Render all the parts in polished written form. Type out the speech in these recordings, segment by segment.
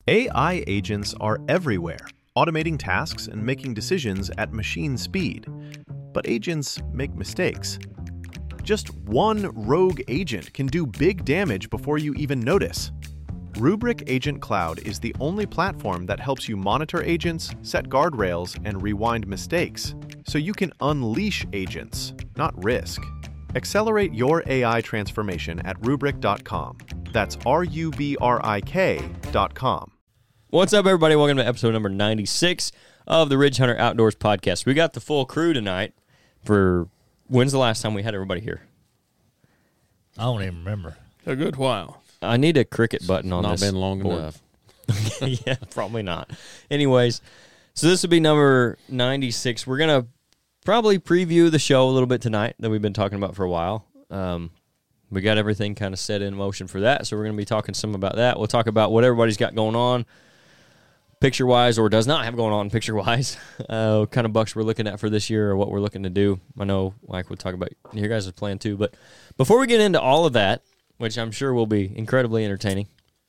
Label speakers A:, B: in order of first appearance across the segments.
A: AI agents are everywhere, automating tasks and making decisions at machine speed. But agents make mistakes. Just one rogue agent can do big damage before you even notice. Rubrik Agent Cloud is the only platform that helps you monitor agents, set guardrails, and rewind mistakes, so you can unleash agents, not risk. Accelerate your AI transformation at Rubrik.com. That's RUBRIK.com.
B: What's up, everybody? Welcome to episode number 96 of the Ridge Hunter Outdoors podcast. We got the full crew tonight for, when's the last time we had everybody here?
C: I don't even remember.
D: A good while.
B: I need a cricket button on this.
D: Not been long
B: board.
D: enough.
B: Yeah, probably not. Anyways, so this will be number 96. We're going to probably preview the show a little bit tonight that we've been talking about for a while. We got everything kind of set in motion for that, so we're going to be talking some about that. We'll talk about what everybody's got going on picture-wise, or does not have going on picture-wise, what kind of bucks we're looking at for this year or what we're looking to do. I know Mike will talk about your guys' plan too, but before we get into all of that, which I'm sure will be incredibly entertaining,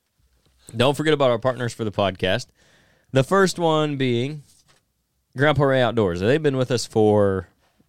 B: don't forget about our partners for the podcast. The first one being Grandpa Ray Outdoors. They've been with us for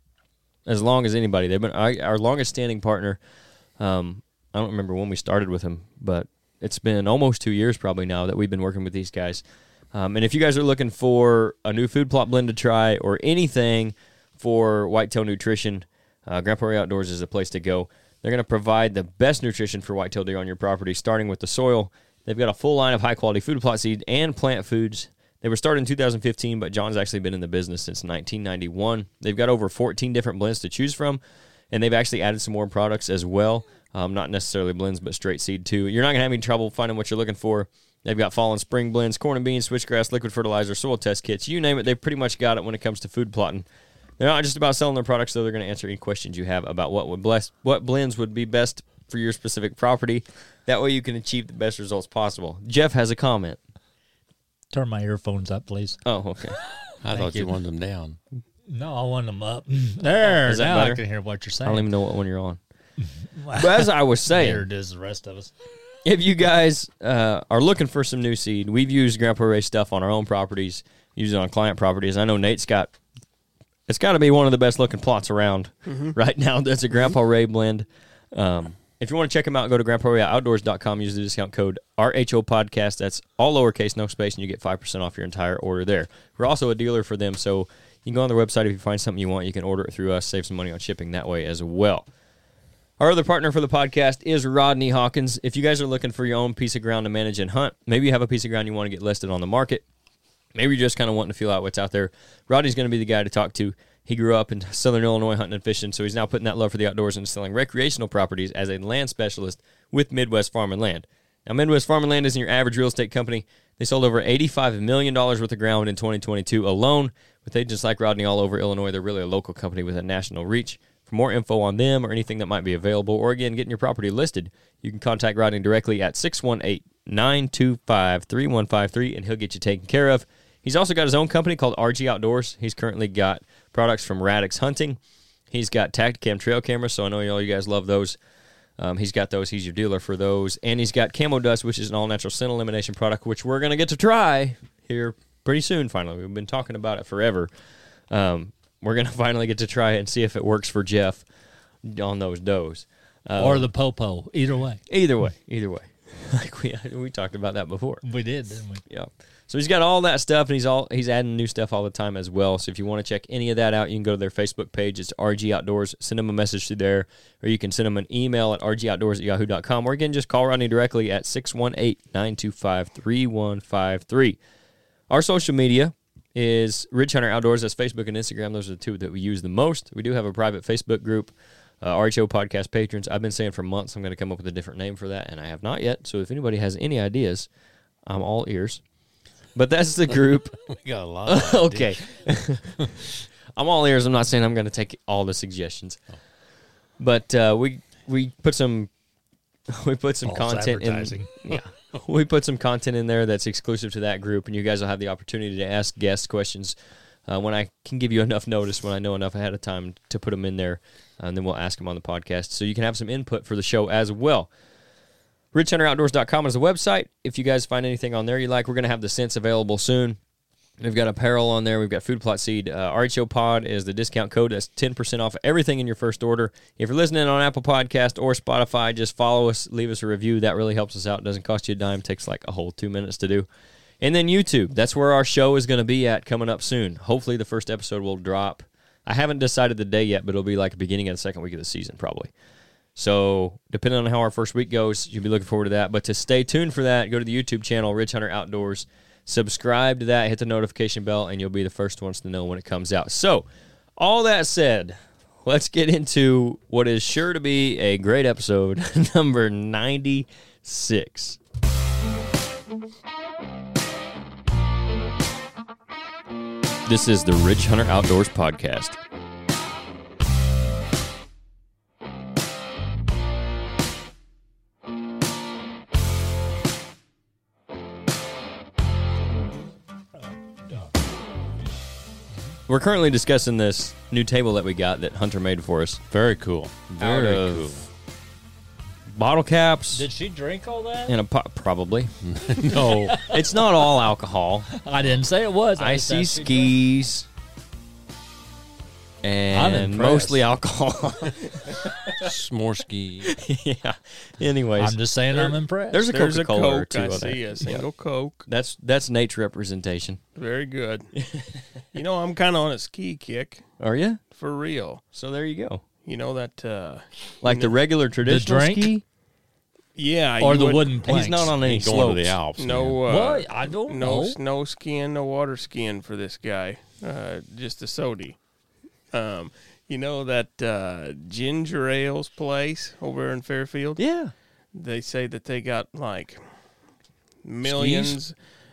B: as long as anybody. They've been our longest-standing partner. I don't remember when we started with them, but it's been almost 2 years probably now that we've been working with these guys. And if you guys are looking for a new food plot blend to try or anything for whitetail nutrition, Grandpa Ray Outdoors is a place to go. They're going to provide the best nutrition for whitetail deer on your property, starting with the soil. They've got a full line of high-quality food plot seed and plant foods. They were started in 2015, but John's actually been in the business since 1991. They've got over 14 different blends to choose from, and they've actually added some more products as well. Not necessarily blends, but straight seed too. You're not going to have any trouble finding what you're looking for. They've got fall and spring blends, corn and beans, switchgrass, liquid fertilizer, soil test kits. You name it, they've pretty much got it when it comes to food plotting. They're not just about selling their products, though. They're going to answer any questions you have about what blends would be best for your specific property. That way you can achieve the best results possible. Jeff has a comment.
C: Turn my earphones up, please.
B: Oh, okay.
D: I thought you wanted them down.
C: No, I want them up. There,
B: Is that
C: now
B: better?
C: I can hear what you're
B: I
C: saying.
B: don't even know what one you're on. But as I was saying,
C: There it is, the rest of us.
B: if you guys are looking for some new seed, we've used Grandpa Ray stuff on our own properties, used it on client properties. I know Nate's got, it's got to be one of the best looking plots around right now. That's a Grandpa Ray blend. If you want to check them out, go to GrandpaRayOutdoors.com, use the discount code RHO Podcast. That's all lowercase, no space, and you get 5% off your entire order there. We're also a dealer for them, so you can go on their website. If you find something you want, you can order it through us, save some money on shipping that way as well. Our other partner for the podcast is Rodney Hawkins. If you guys are looking for your own piece of ground to manage and hunt, maybe you have a piece of ground you want to get listed on the market, maybe you're just kind of wanting to feel out what's out there, Rodney's going to be the guy to talk to. He grew up in Southern Illinois hunting and fishing, so he's now putting that love for the outdoors into selling recreational properties as a land specialist with Midwest Farm and Land. Now, Midwest Farm and Land isn't your average real estate company. They sold over $85 million worth of ground in 2022 alone. With agents like Rodney all over Illinois, they're really a local company with a national reach. For more info on them or anything that might be available, or again, getting your property listed, you can contact Rodney directly at 618-925-3153, and he'll get you taken care of. He's also got his own company called RG Outdoors. He's currently got products from Radix Hunting. He's got Tacticam trail cameras, so I know all you guys love those. He's got those. He's your dealer for those. And he's got Camo Dust, which is an all-natural scent elimination product, which we're going to get to try here pretty soon, finally. We've been talking about it forever. We're going to finally get to try it and see if it works for Jeff on those does.
C: Or the popo. Either way.
B: Either way. Like we talked about that before.
C: We did, didn't we?
B: Yeah. So he's got all that stuff, and he's adding new stuff all the time as well. So if you want to check any of that out, you can go to their Facebook page. It's RG Outdoors. Send them a message through there, or you can send them an email at rgoutdoors@yahoo.com, or again, just call Rodney directly at 618-925-3153. Our social media is Ridge Hunter Outdoors. That's Facebook and Instagram. Those are the two that we use the most. We do have a private Facebook group, RHO Podcast Patrons. I've been saying for months I'm going to come up with a different name for that, and I have not yet. So if anybody has any ideas, I'm all ears. But that's the group.
D: We got a lot of
B: Okay. I'm all ears. I'm not saying I'm going to take all the suggestions. But we put some content in. Yeah. We put some content in there that's exclusive to that group, and you guys will have the opportunity to ask guest questions when I can give you enough notice, when I know enough ahead of time to put them in there, and then we'll ask them on the podcast. So you can have some input for the show as well. RichHunterOutdoors.com is the website. If you guys find anything on there you like, we're going to have the scents available soon. We've got apparel on there. We've got Food Plot Seed. RHO Pod is the discount code. That's 10% off everything in your first order. If you're listening on Apple Podcast or Spotify, just follow us, leave us a review. That really helps us out. It doesn't cost you a dime. Takes like a whole 2 minutes to do. And then YouTube. That's where our show is going to be at coming up soon. Hopefully the first episode will drop. I haven't decided the day yet, but it'll be like the beginning of the second week of the season probably. So depending on how our first week goes, you'll be looking forward to that. But to stay tuned for that, go to the YouTube channel, Rich Hunter Outdoors. Subscribe to that, hit the notification bell, and you'll be the first ones to know when it comes out. So, all that said, let's get into what is sure to be a great episode, number 96. This is the Rich Hunter Outdoors Podcast. We're currently discussing this new table that we got that Hunter made for us.
D: Very cool. Very cool.
B: Bottle caps.
C: Did she drink all that?
B: And a pot, probably.
D: No.
B: It's not all alcohol.
C: I didn't say it was.
B: I see skis.
C: I'm
B: And
C: impressed.
B: mostly alcohol.
D: Smorsky.
B: Yeah. Anyways.
C: I'm just saying I'm impressed.
B: There's a
E: There's a
B: Coca-Cola or
E: Coke.
B: two
E: I
B: on
E: see
B: there.
E: a single Coke.
B: That's Nate's representation.
E: Very good. You know, I'm kind of on a ski kick
B: Are you?
E: for real.
B: So there you go.
E: You know that?
B: Like the regular traditional
C: drink?
B: ski?
E: Yeah.
C: or
E: you
C: the
E: would-
C: wooden planks.
B: He's not on any
D: Ain't going
B: slopes.
D: to the Alps.
E: No.
D: man.
C: What? I don't
E: No
C: know.
E: snow skiing, no water skiing for this guy. Just a sody. You know that Ginger Ale's place over in Fairfield?
B: Yeah.
E: They say that they got like millions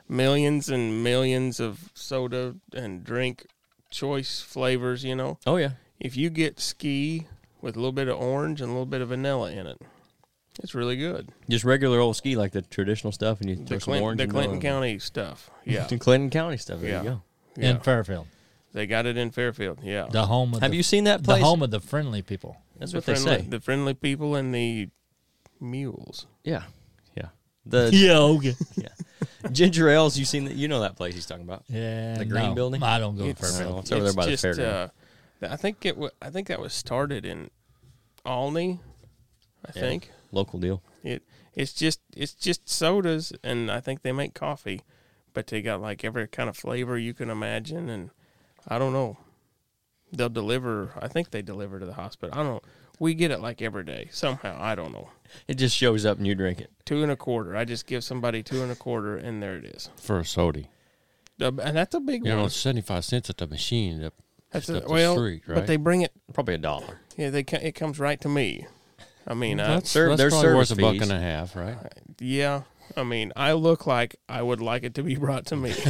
E: and millions of soda and drink choice flavors, you know.
B: Oh, yeah.
E: If you get ski with a little bit of orange and a little bit of vanilla in it, it's really good.
B: Just regular old ski, like the traditional stuff, and you throw some orange
E: The
B: and
E: Clinton
B: vanilla.
E: County stuff. Yeah.
B: The Clinton County stuff. There
E: Yeah.
B: you go.
E: Yeah.
C: In Fairfield,
E: They got it in Fairfield. Yeah.
C: the home of
B: Have
C: the,
B: you seen that
C: the
B: place?
C: home of the friendly people.
B: That's
E: The
B: what they
E: friendly-
B: say.
E: The friendly people and the mules.
B: Yeah. Yeah. The
C: Yeah, okay.
B: Ginger Ales, you seen that? You know that place he's talking about.
C: Yeah,
B: The green
C: no,
B: building?
C: I don't go to
E: It's-
C: Fairfield.
B: It's over there by the
E: just,
B: fairground.
E: I think I think that was started in Alney. I
B: Yeah.
E: think
B: Local deal.
E: it's just sodas, and I think they make coffee, but they got like every kind of flavor you can imagine, and I don't know. They'll deliver. I think they deliver to the hospital. I don't know. We get it like every day somehow. I don't know.
B: It just shows up and you drink it.
E: 2 1/4. I just give somebody 2 1/4, and there it is.
D: For a soda.
E: And that's a big
D: You know,
E: one.
D: it's 75 cents at the machine.
E: That's
D: up the
E: well,
D: street, right?
E: but they bring it.
B: Probably $1.
E: Yeah, it comes right to me. I mean,
D: That's
B: There's
D: probably worth
B: service
D: $1.50,
B: fees.
D: right?
E: yeah. I mean, I look like I would like it to be brought to me.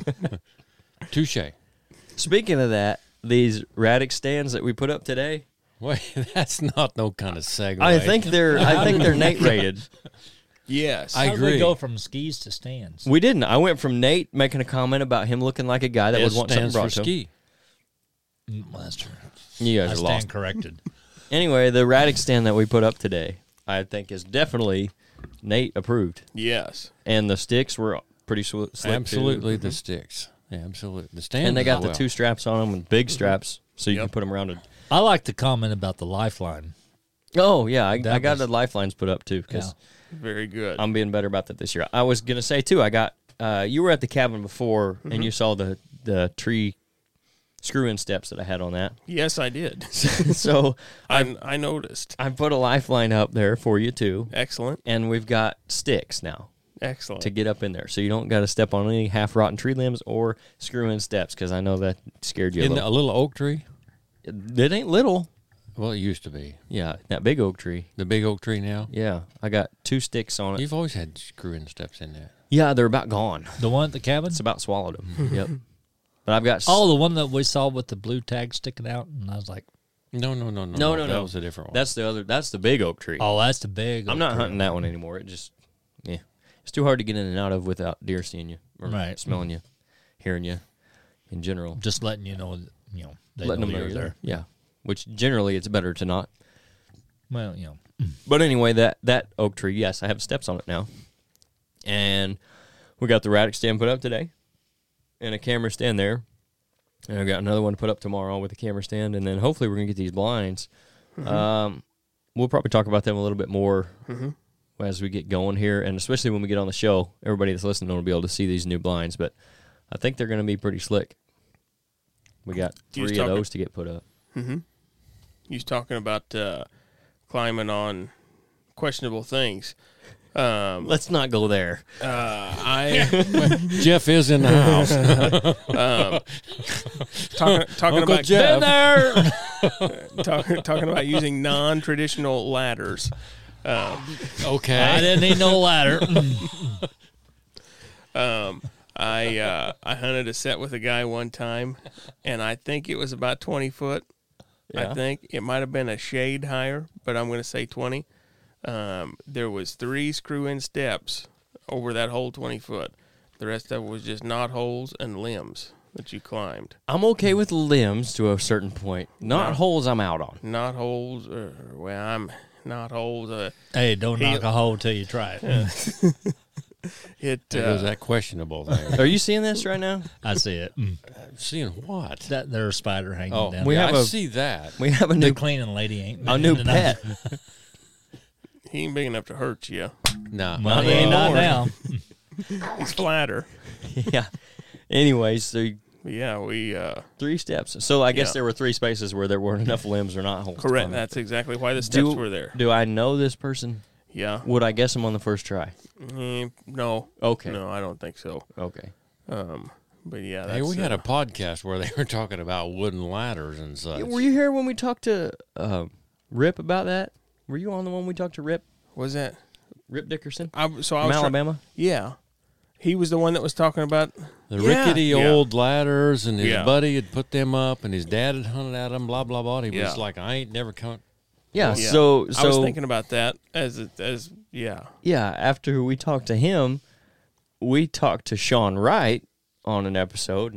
D: Touche.
B: Speaking of that, these Radix stands that we put up today,
D: Wait, that's not no kind of segue.
B: I think they're Nate rated.
E: Yes.
D: I
C: How do they
D: agree.
C: go from skis to stands?
B: We didn't. I went from Nate making a comment about him looking like a guy that would
D: S
B: want something
D: stands for
B: brought to him.
D: ski.
C: Well, that's true.
B: You
C: I
B: guys are
C: stand
B: lost.
C: corrected.
B: Anyway, the Radix stand that we put up today, I think is definitely Nate approved.
E: Yes.
B: And the sticks were pretty slick too.
D: Absolutely, the sticks. Yeah, absolutely. The stand.
B: And they got
D: as
B: the
D: well.
B: 2 straps on them with big straps, so you can
E: Yep.
B: put them around it.
C: I like the comment about the lifeline.
B: Oh yeah, I
C: That
B: got
C: was-
B: the lifelines put up too because
E: Very good.
B: I'm being better about that this year. I was gonna say too. I got you were at the cabin before and you saw the tree screw-in steps that I had on that.
E: Yes, I did.
B: So
E: I noticed.
B: I put a lifeline up there for you too,
E: Excellent.
B: and we've got sticks now
E: Excellent.
B: to get up in there, so you don't got to step on any half-rotten tree limbs or screw-in steps because I know that scared you a
D: Isn't it
B: little.
D: a little oak tree?
B: It ain't little.
D: Well, it used to be.
B: Yeah, that big oak tree.
D: The big oak tree now?
B: Yeah, I got 2 sticks on it.
D: You've always had screw-in steps in there.
B: Yeah, they're about gone.
C: The one at the cabin?
B: It's about swallowed them. Yep. But I've got
C: Oh, the one that we saw with the blue tag sticking out, and I was like,
D: No. That was a different one.
B: That's the other. That's the big oak tree.
C: "Oh, that's the big."
B: I'm not hunting that one anymore. It just, yeah, it's too hard to get in and out of without deer seeing you or
C: Right.
B: smelling you, hearing you, in general.
C: Just letting you know, they
B: Letting
C: know
B: them know
C: you're
B: you're
C: there.
B: there. Yeah, which generally it's better to not.
C: Well,
B: But anyway, that oak tree, yes, I have steps on it now. And we got the Radix stand put up today and a camera stand there. And I've got another one to put up tomorrow with a camera stand. And then hopefully we're going to get these blinds. We'll probably talk about them a little bit more as we get going here. And especially when we get on the show, everybody that's listening will be able to see these new blinds. But I think they're going to be pretty slick. We got 3 of those to get put up.
E: Mm-hmm. You was talking about climbing on questionable things.
B: Let's not go there.
D: Jeff is in the house.
E: Talking about
D: Jeff.
E: talking about using non-traditional ladders.
D: Okay,
C: I didn't need no ladder.
E: I hunted a set with a guy one time, and I think it was about 20 foot.
B: Yeah.
E: I think it might have been a shade higher, but I'm going to say 20. There was 3 screw-in steps over that whole 20 foot. The rest of it was just knot holes and limbs that you climbed.
B: I'm okay with limbs to a certain point. Knot holes I'm out on.
E: Knot holes, I'm knot holes.
C: Hey, don't knock a hole till you try it.
E: It
D: was that questionable thing.
B: Are you seeing this right now?
C: I see it.
D: Seeing what?
C: That there's a spider hanging
D: Oh,
C: down.
B: we
C: there.
B: have
D: I see that.
B: We have a
C: The
B: new
C: cleaning lady ain't
B: a new
C: enough.
B: pet.
E: he ain't big enough to hurt you.
D: No.
C: Well, he ain't not now.
E: He's flatter.
B: Yeah. Anyways, so
E: Yeah, we
B: 3 steps. So I guess
E: Yeah.
B: there were 3 spaces where there weren't enough limbs or knot holes. to
E: correct.
B: climb.
E: That's exactly why the steps were there.
B: Do I know this person?
E: Yeah.
B: Would I guess him on the first try?
E: No.
B: Okay.
E: No, I don't think so.
B: Okay.
E: But yeah, that's,
D: Hey, we had a podcast where they were talking about wooden ladders and such.
B: Were you here when we talked to Rip about that? Were you on the one we talked to Rip?
E: Was that?
B: Rip Dickerson?
E: I was
B: From Alabama?
E: yeah. He was the one that was talking about.
D: The rickety
E: Yeah.
D: old ladders, and his
E: Yeah.
D: buddy had put them up, and his dad had hunted at them, blah, blah, blah. He
E: Yeah.
D: was like, I ain't never come.
B: Yeah,
E: Yeah.
B: so
E: I was thinking about that as yeah.
B: yeah, after we talked to him, we talked to Sean Wright on an episode,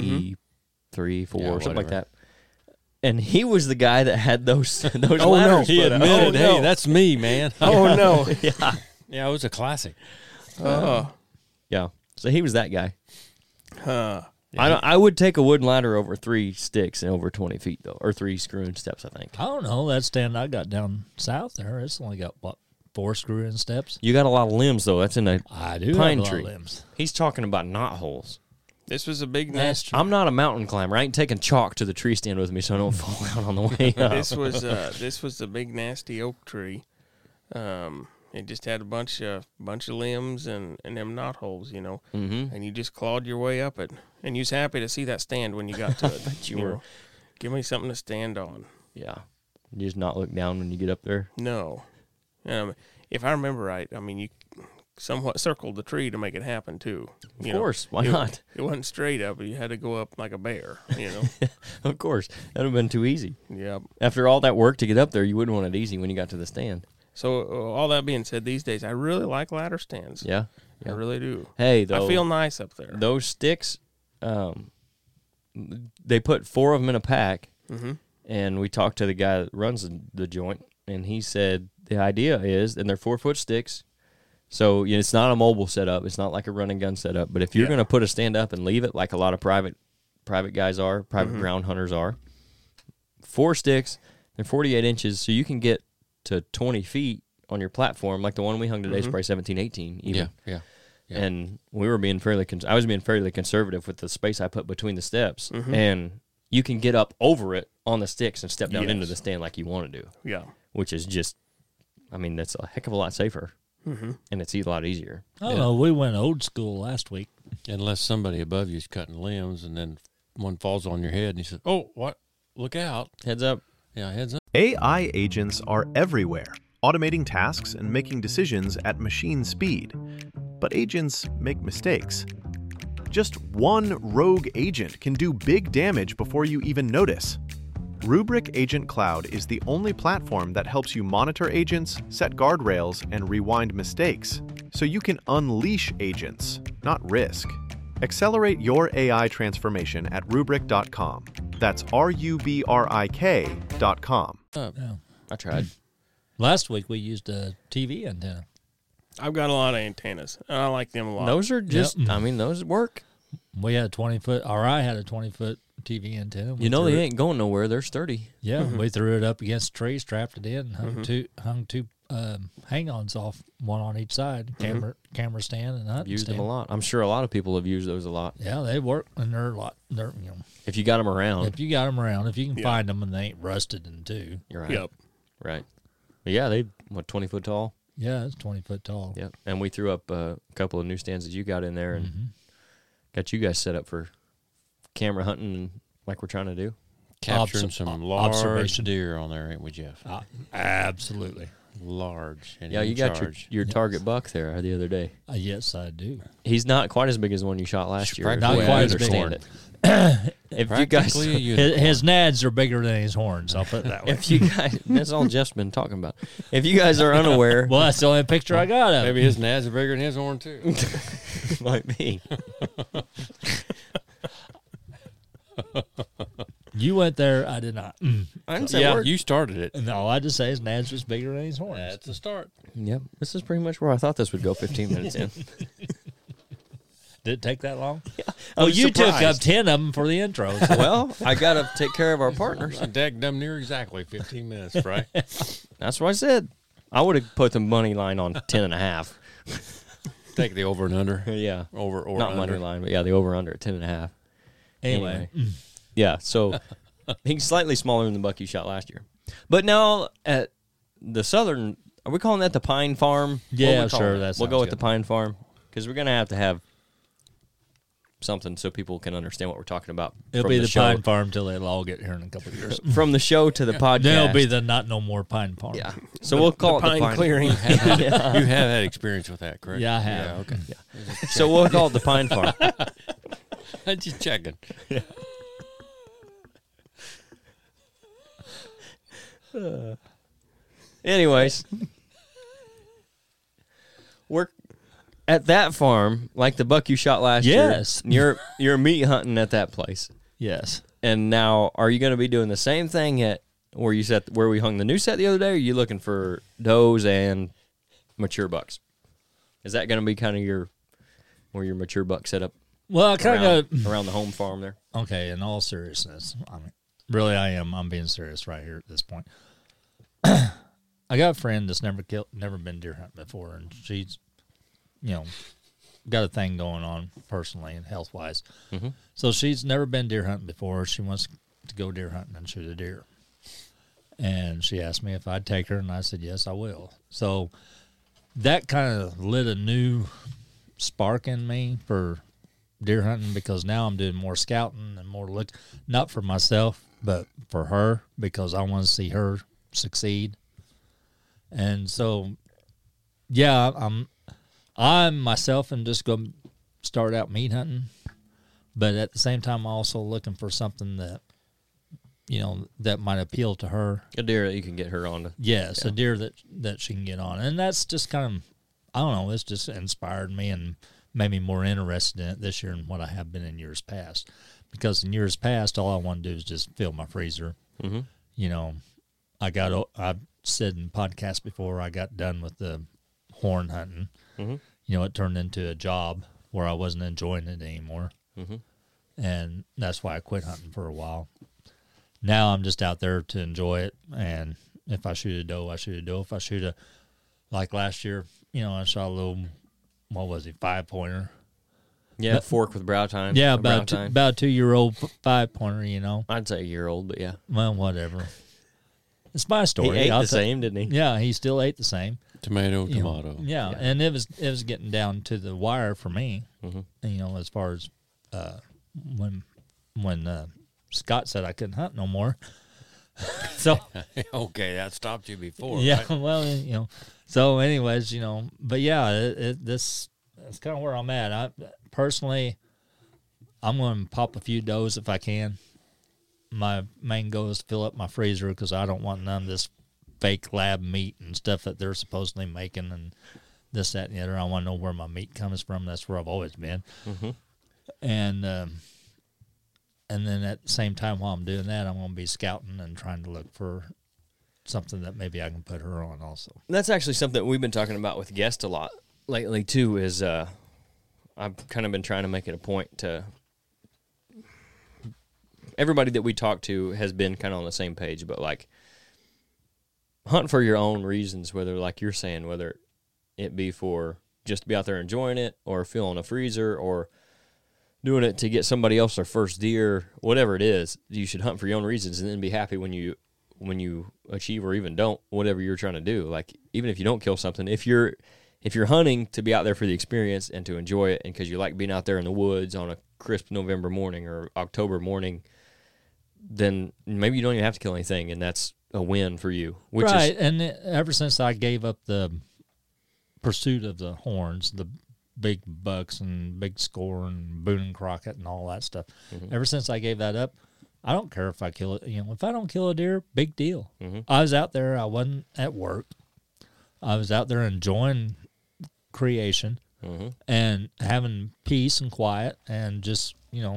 B: 93, 4,
D: Yeah,
B: something like
D: whatever.
B: that. And he was the guy that had those ladders
E: no.
D: He
B: put up.
D: admitted,
E: Oh, no.
D: hey, that's me, man.
E: Oh no.
B: Yeah.
D: Yeah, it was a classic.
E: Oh.
B: Yeah. So he was that guy.
E: Huh.
B: I would take a wooden ladder over 3 sticks and over 20 feet, though, or 3 screw-in steps, I think.
C: I don't know. That stand I got down south there, it's only got, what, 4 screw-in steps?
B: You got a lot of limbs, though. That's in a
C: I do
B: pine
C: have a lot
B: tree.
C: of limbs.
B: He's talking about knot holes.
E: This was a big
C: That's
E: nest.
C: true.
B: I'm not a mountain climber. I ain't taking chalk to the tree stand with me so I don't fall out on the way up.
E: This was the big nasty oak tree. It just had a bunch of limbs and them knot holes, you know.
B: Mm-hmm.
E: And you just clawed your way up it. And you was happy to see that stand when you got to it.
B: bet you were.
E: know. Give me something to stand on.
B: Yeah. You just not look down when you get up there.
E: No. If I remember right, I mean, you somewhat circled the tree to make it happen, too.
B: Of course. Why not?
E: It wasn't straight up. You had to go up like a bear, you know.
B: Of course. That would have been too easy.
E: Yep.
B: After all that work to get up there, you wouldn't want it easy when you got to the stand.
E: So all that being said, these days, I really like ladder stands.
B: Yeah.
E: I really do.
B: Hey, though.
E: I feel nice up there.
B: Those sticks, they put 4 of them in a pack, and we talked to the guy that runs the joint, and he said the idea is, and they're 4-foot sticks, so it's not a mobile setup. It's not like a run and gun setup. But if you're going to put a stand up and leave it, like a lot of private guys are, private ground hunters are, 4 sticks, they're 48 inches, so you can get to 20 feet on your platform, like the one we hung today is probably 17, 18 even.
D: Yeah.
B: And we were being I was being fairly conservative with the space I put between the steps, and you can get up over it on the sticks and step down into the stand like you want to do.
E: Yeah.
B: Which is just, I mean, that's a heck of a lot safer, and it's a lot easier.
C: I don't know. We went old school last week.
D: Unless somebody above you is cutting limbs, and then one falls on your head, and you said, oh, what? Look out.
B: Heads up.
D: Yeah, heads up.
A: AI agents are everywhere, automating tasks and making decisions at machine speed. But agents make mistakes. Just one rogue agent can do big damage before you even notice. Rubrik Agent Cloud is the only platform that helps you monitor agents, set guardrails, and rewind mistakes, so you can unleash agents, not risk. Accelerate your AI transformation at Rubrik.com. That's RUBRIK.com.
C: Yeah.
B: I tried.
C: Last week we used a TV antenna.
E: I've got a lot of antennas, and I like them a lot.
B: Those are just,
C: Yep.
B: I mean, those work.
C: We had a 20-foot, or I had a 20-foot TV antenna. We
B: You know,
C: threw
B: they
C: it-
B: ain't going nowhere. They're sturdy.
C: Yeah, we threw it up against a tree, strapped it in, hung two hang-ons off, one on each side, camera stand and hunting
B: Used
C: stand.
B: them a lot. I'm sure a lot of people have used those a lot.
C: Yeah, they work, and they're a lot. They're
B: If you got them around.
C: if you got them around, if you can
E: Yeah.
C: find them and they ain't rusted in two.
B: You're right.
E: Yep.
B: Right. But yeah, they, 20 foot tall?
C: Yeah, it's 20 foot tall.
B: Yep. And we threw up a couple of new stands that you got in there and got you guys set up for camera hunting and like we're trying to do.
D: Capturing some large
C: observation.
D: deer on there, ain't we, Jeff?
C: Absolutely.
D: Large. And
B: Yeah, you
D: in
B: got
D: charge.
B: your target buck there the other day.
C: Yes, I do.
B: He's not quite as big as the one you shot last year.
D: Practically
C: Not quite
B: I
C: as big.
B: understand it. If you guys,
D: Practically a unicorn.
C: His nads are bigger than his horns. I'll put it that way.
B: if you guys, that's all Jeff's been talking about. If you guys are unaware,
C: Well, that's the only picture I got of
D: Maybe
C: it.
D: his nads are bigger than his horn, too.
B: might be.
C: You went there. I did not.
B: I didn't say a
D: Yeah,
B: word.
D: you started it.
C: No, I just say his nads was bigger than his horns.
D: That's a start.
B: Yep. This is pretty much where I thought this would go 15 minutes in.
C: Did it take that long?
B: I
C: Oh,
B: was
C: you took up
B: surprised.
C: 10 of them for the intro. so-
B: Well, I got to take care of our partners.
D: Dag near exactly 15 minutes, right?
B: That's what I said. I would have put the money line on 10.5.
D: Take the over and under.
B: Yeah.
D: Over or
B: Not
D: under.
B: money line, but yeah, the over under at 10.5.
C: anyway,
B: Yeah, so he's slightly smaller than the buck you shot last year. But now at the southern, are we calling that the Pine Farm? What
C: Yeah,
B: are we calling
C: sure,
B: it?
C: that
B: We'll go
C: sounds
B: with the
C: good.
B: Pine Farm because we're going to have something so people can understand what we're talking about.
C: it'll
B: from
C: be the
B: show.
C: Pine Farm till they'll all get here in a couple of years.
B: From the show to the podcast.
C: Then it'll be the Not No More Pine Farm.
B: Yeah. So we'll call
E: the
B: it the
E: pine clearing.
D: You have had experience with that, correct?
C: Yeah, I have.
D: Yeah, okay.
B: So we'll call it the Pine Farm.
D: Just checking.
B: Anyways, we're at that farm, like the buck you shot last
C: Yes.
B: year. You're meat hunting at that place,
C: Yes.
B: and now are you going to be doing the same thing at where we hung the new set the other day? Or are you looking for does and mature bucks? Is that going to be kind of your mature buck set up
C: Well, I kind of
B: around the home farm there?
C: okay. In all seriousness, I mean, really, I am. I'm being serious right here at this point. I got a friend that's never been deer hunting before, and she's, got a thing going on personally and health wise.
B: Mhm.
C: So she's never been deer hunting before. She wants to go deer hunting and shoot a deer. And she asked me if I'd take her, and I said, yes, I will. So that kind of lit a new spark in me for deer hunting because now I'm doing more scouting and more look, not for myself, but for her because I want to see her succeed. And so, yeah, I'm myself and just going to start out meat hunting, but at the same time, I'm also looking for something that, that might appeal to her.
B: A deer that you can get her on.
C: Yes, a deer that she can get on. And that's just kind of, I don't know, it's just inspired me and made me more interested in it this year than what I have been in years past. Because in years past, all I want to do is just fill my freezer.
B: Mm-hmm.
C: I've said in podcasts before, I got done with the horn hunting.
B: Mm-hmm.
C: It turned into a job where I wasn't enjoying it anymore.
B: Mm-hmm.
C: And that's why I quit hunting for a while. Now I'm just out there to enjoy it. And if I shoot a doe, I shoot a doe. If I shoot like last year, I shot a little, 5-pointer.
B: Yeah, fork with brow tine.
C: Yeah,
B: a brow
C: about
B: tine.
C: about 2-year-old 5-pointer,
B: I'd say a year old, but yeah.
C: Well, whatever. It's my
B: He
C: story.
B: ate
C: I'll
B: the
C: ta-
B: same, didn't he?
C: Yeah, he still ate the same.
D: Tomato,
C: You know,
D: tomato.
C: yeah, and it was getting down to the wire for me.
B: Mhm.
C: As far as when Scott said I couldn't hunt no more. So
D: Okay, that stopped you before.
C: yeah,
D: Right?
C: well, So, anyways, but yeah, that's kind of where I'm at. I personally, I'm going to pop a few does if I can. My main goal is to fill up my freezer because I don't want none of this fake lab meat and stuff that they're supposedly making and this, that, and the other. I want to know where my meat comes from. That's where I've always been.
B: Mm-hmm.
C: And then at the same time while I'm doing that, I'm going to be scouting and trying to look for something that maybe I can put her on also.
B: That's actually something we've been talking about with guests a lot lately too. Is I've kind of been trying to make it a point to everybody that we talk to has been kind of on the same page, but like hunt for your own reasons, whether like you're saying, whether it be for just to be out there enjoying it or filling a freezer or doing it to get somebody else their first deer, whatever it is, you should hunt for your own reasons and then be happy when you achieve or even don't whatever you're trying to do. Like even if you don't kill something, if you're hunting to be out there for the experience and to enjoy it and because you like being out there in the woods on a crisp November morning or October morning, then maybe you don't even have to kill anything, and that's a win for you. Which
C: right,
B: is,
C: and ever since I gave up the pursuit of the horns, the big bucks and big score and Boone and Crockett and all that stuff, ever since I gave that up, I don't care if I kill it. You know, if I don't kill a deer, big deal. I was out there. I wasn't at work. I was out there enjoying creation and having peace and quiet and just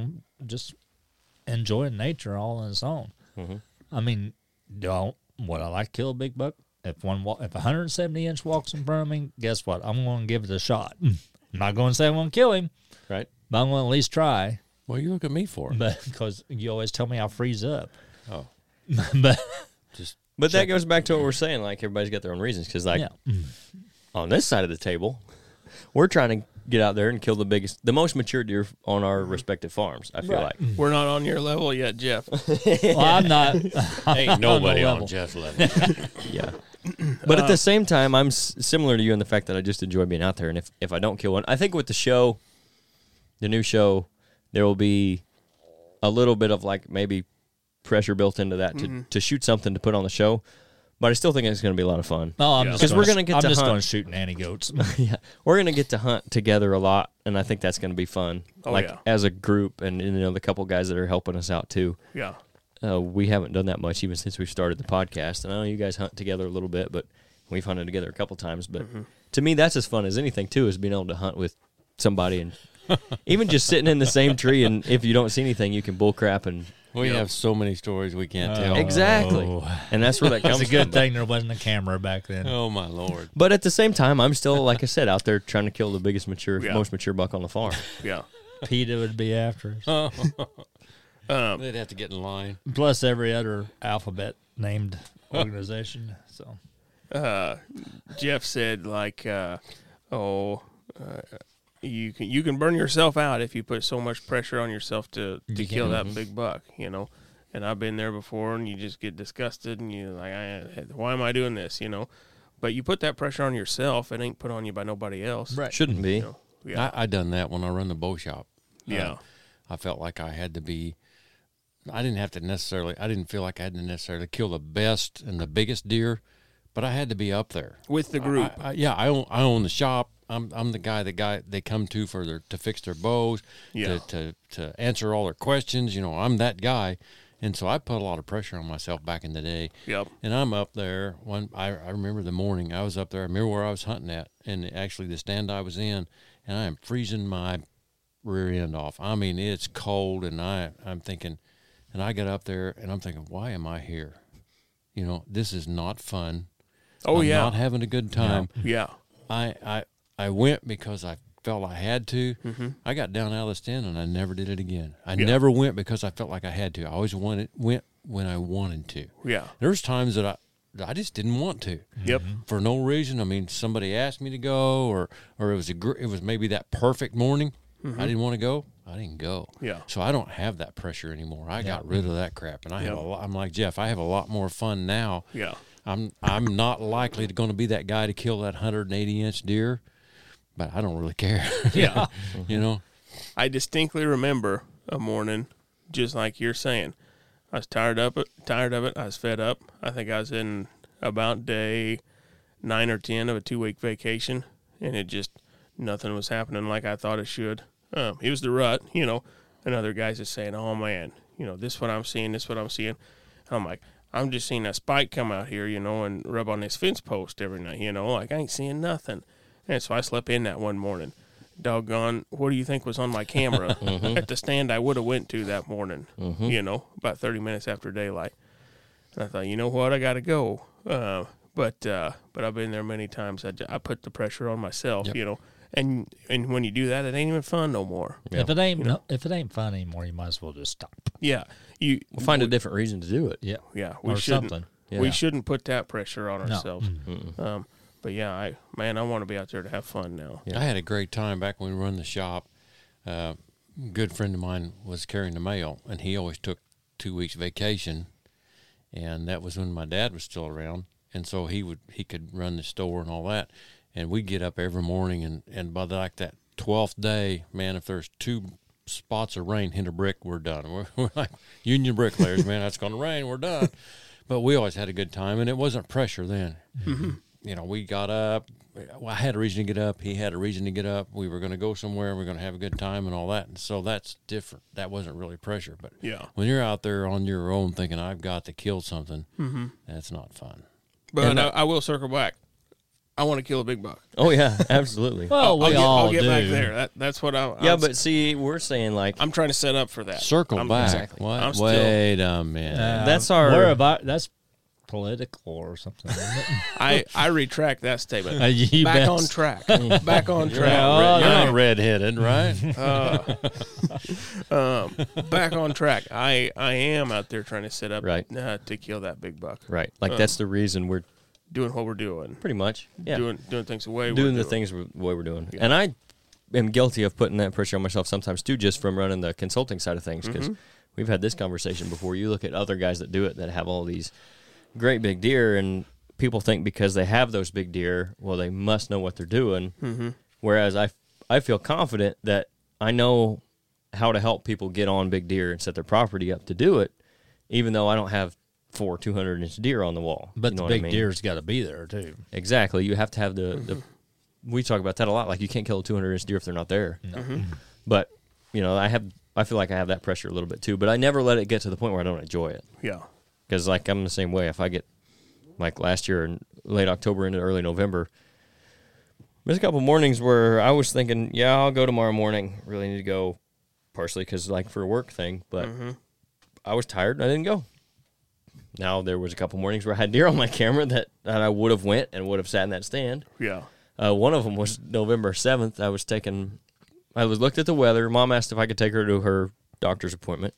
C: enjoying nature all on its own. I mean, would I like to kill a big buck? If a 170-inch walks in front of me, guess what? I'm going to give it a shot. I'm not going to say I'm going to kill him,
B: right?
C: But I'm going to at least try.
D: Well, you look at me for it.
C: But because you always tell me I'll freeze up.
D: Oh,
C: But
B: But that goes back to what we're saying. Like everybody's got their own reasons. Because like on this side of the table, we're trying to get out there and kill the most mature deer on our respective farms. I feel like
E: We're not on your level yet, Jeff.
C: well, I'm not.
D: ain't nobody
C: on
D: on
C: the
D: Jeff's level.
B: yeah. But at the same time, I'm similar to you in the fact that I just enjoy being out there. And if I don't kill one, I think with the show, the new show, there will be a little bit of like maybe pressure built into that to shoot something to put on the show. But I still think it's going to be a lot of fun.
C: No, I'm just
B: we're gonna get
C: I'm
B: to
C: just
B: hunt.
C: going to shoot nanny goats.
B: Yeah, we're going to get to hunt together a lot, and I think that's going to be fun.
E: Oh,
B: like
E: yeah.
B: as a group, and the couple guys that are helping us out too.
E: Yeah.
B: We haven't done that much even since we started the podcast. And I know you guys hunt together a little bit, but we've hunted together a couple times. But to me, that's as fun as anything too, is being able to hunt with somebody and even just sitting in the same tree. And if you don't see anything, you can bull crap and.
D: We have so many stories we can't tell.
B: Exactly. And that's where that comes
C: It's a good
B: from.
C: thing there wasn't a camera back then.
D: Oh, my Lord.
B: But at the same time, I'm still, like I said, out there trying to kill the biggest
E: Yeah.
B: most mature buck on the farm.
E: Yeah.
C: PETA would be after us.
D: They'd have to get in line.
C: Plus every other alphabet named organization. So
E: Jeff said like, you can burn yourself out if you put so much pressure on yourself to kill that big buck, you know. And I've been there before, and you just get disgusted, and you're like, why am I doing this, you know? But you put that pressure on yourself; it ain't put on you by nobody else.
C: Right.
B: Shouldn't be.
E: You know? Yeah.
D: I done that when I run the bow shop.
E: Yeah.
D: I felt like I had to be. I didn't feel like I had to necessarily kill the best and the biggest deer, but I had to be up there
E: With the group.
D: I own the shop. I'm the guy they come to to fix their bows,
E: Yeah.
D: to answer all their questions. You know, I'm that guy, and so I put a lot of pressure on myself back in the day.
E: Yep.
D: And I'm up there. I remember the morning I was up there. I remember where I was hunting at, and actually the stand I was in, and I am freezing my rear end off. I mean, it's cold, and I'm thinking, and I got up there, and I'm thinking, why am I here? You know, this is not fun.
E: Oh,
D: I'm
E: yeah.
D: not having a good time.
E: Yeah.
D: I went because I felt I had to.
E: Mm-hmm.
D: I got down out of the stand and I never did it again. I never went because I felt like I had to. I always went when I wanted to.
E: Yeah.
D: There was times that I just didn't want to.
E: Yep.
D: For no reason. I mean, somebody asked me to go, or it was maybe that perfect morning. I didn't want to go. I didn't go.
E: Yeah.
D: So I don't have that pressure anymore. I got rid of that crap, and I have I'm like Jeff. I have a lot more fun now.
E: Yeah.
D: I'm not likely to going to be that guy to kill that 180-inch deer, but I don't really care.
E: Yeah.
D: You know.
E: I distinctly remember a morning, just like you're saying. I was tired of it. I was fed up. I think I was in about day 9 or 10 of a 2-week vacation, and it just nothing was happening like I thought it should. It was the rut, you know. And other guys are saying, "Oh man, you know, this is what I'm seeing. This is what I'm seeing." I'm like, I'm just seeing a spike come out here, you know, and rub on this fence post every night, you know. Like I ain't seeing nothing. And so I slept in that one morning. Doggone, what do you think was on my camera at the stand I would have went to that morning, you know, about 30 minutes after daylight. And I thought, you know what, I got to go. But I've been there many times. I put the pressure on myself,
D: Yep.
E: you know. And when you do that, it ain't even fun no more.
B: Yeah.
C: If it ain't fun anymore, you might as well just stop.
E: Yeah,
B: We'll find a different reason to do it.
C: Yeah,
E: Yeah,
C: or something.
B: Yeah.
E: We shouldn't put that pressure on
C: No.
E: ourselves. But yeah, I want to be out there to have fun now.
B: Yeah.
D: I had a great time back when we run the shop. Good friend of mine was carrying the mail, and he always took 2 weeks vacation, and that was when my dad was still around, and so he could run the store and all that, and we'd get up every morning, and by like that 12th day, man, if there's 2 spots of rain hit a brick, we're done. We're like union bricklayers, man. It's going to rain, we're done. But we always had a good time, and it wasn't pressure then.
E: Mm-hmm.
D: You know, we got up. I had a reason to get up. He had a reason to get up. We were going to go somewhere. We were going to have a good time and all that. And so that's different. That wasn't really pressure. But
E: Yeah.
D: when you're out there on your own thinking, I've got to kill something, that's not fun.
E: But
B: And
E: I will circle back. I want to kill a big buck.
B: Oh yeah, absolutely.
C: Well, we all
E: I'll get
C: do.
E: back there. That's what
B: yeah, but see, we're saying like
E: I'm trying to set up for that.
D: Circle back.
B: exactly.
D: What?
E: I'm still-
D: Wait a minute.
B: That's our-
C: We're about that's political or something. Isn't it?
E: I retract that statement.
C: You
E: Back
C: bet.
E: on track. Back on
D: You're
E: track.
D: not, you're not redheaded, right?
E: Back on track. I am out there trying to set up
B: Right.
E: to kill that big buck.
B: right. Like that's the reason we're
E: Doing what we're doing.
B: pretty much
E: Doing things the way
B: doing
E: we're
B: the things the way we're doing. And I am guilty of putting that pressure on myself sometimes too, just from running the consulting side of things. Because we've had this conversation before. You look at other guys that do it that have all these great big deer, and people think because they have those big deer, well, they must know what they're doing. Whereas I feel confident that I know how to help people get on big deer and set their property up to do it, even though I don't have 4 200-inch deer on the wall.
C: But
B: You know
C: the
B: what I
C: big
B: mean?
C: deer's got to be there too.
B: Exactly. You have to have the we talk about that a lot. Like you can't kill a 200-inch deer if they're not there. But you know, I feel like I have that pressure a little bit too. But I never let it get to the point where I don't enjoy it.
E: Yeah.
B: Because like I'm the same way. If I get like last year in late October into early November, there's a couple mornings where I was thinking, yeah, I'll go tomorrow morning. Really need to go, partially because like for a work thing. But I was tired and I didn't go. Now there was a couple mornings where I had deer on my camera that I would have went and would have sat in that stand.
E: Yeah.
B: One of them was November 7th. I looked at the weather. Mom asked if I could take her to her doctor's appointment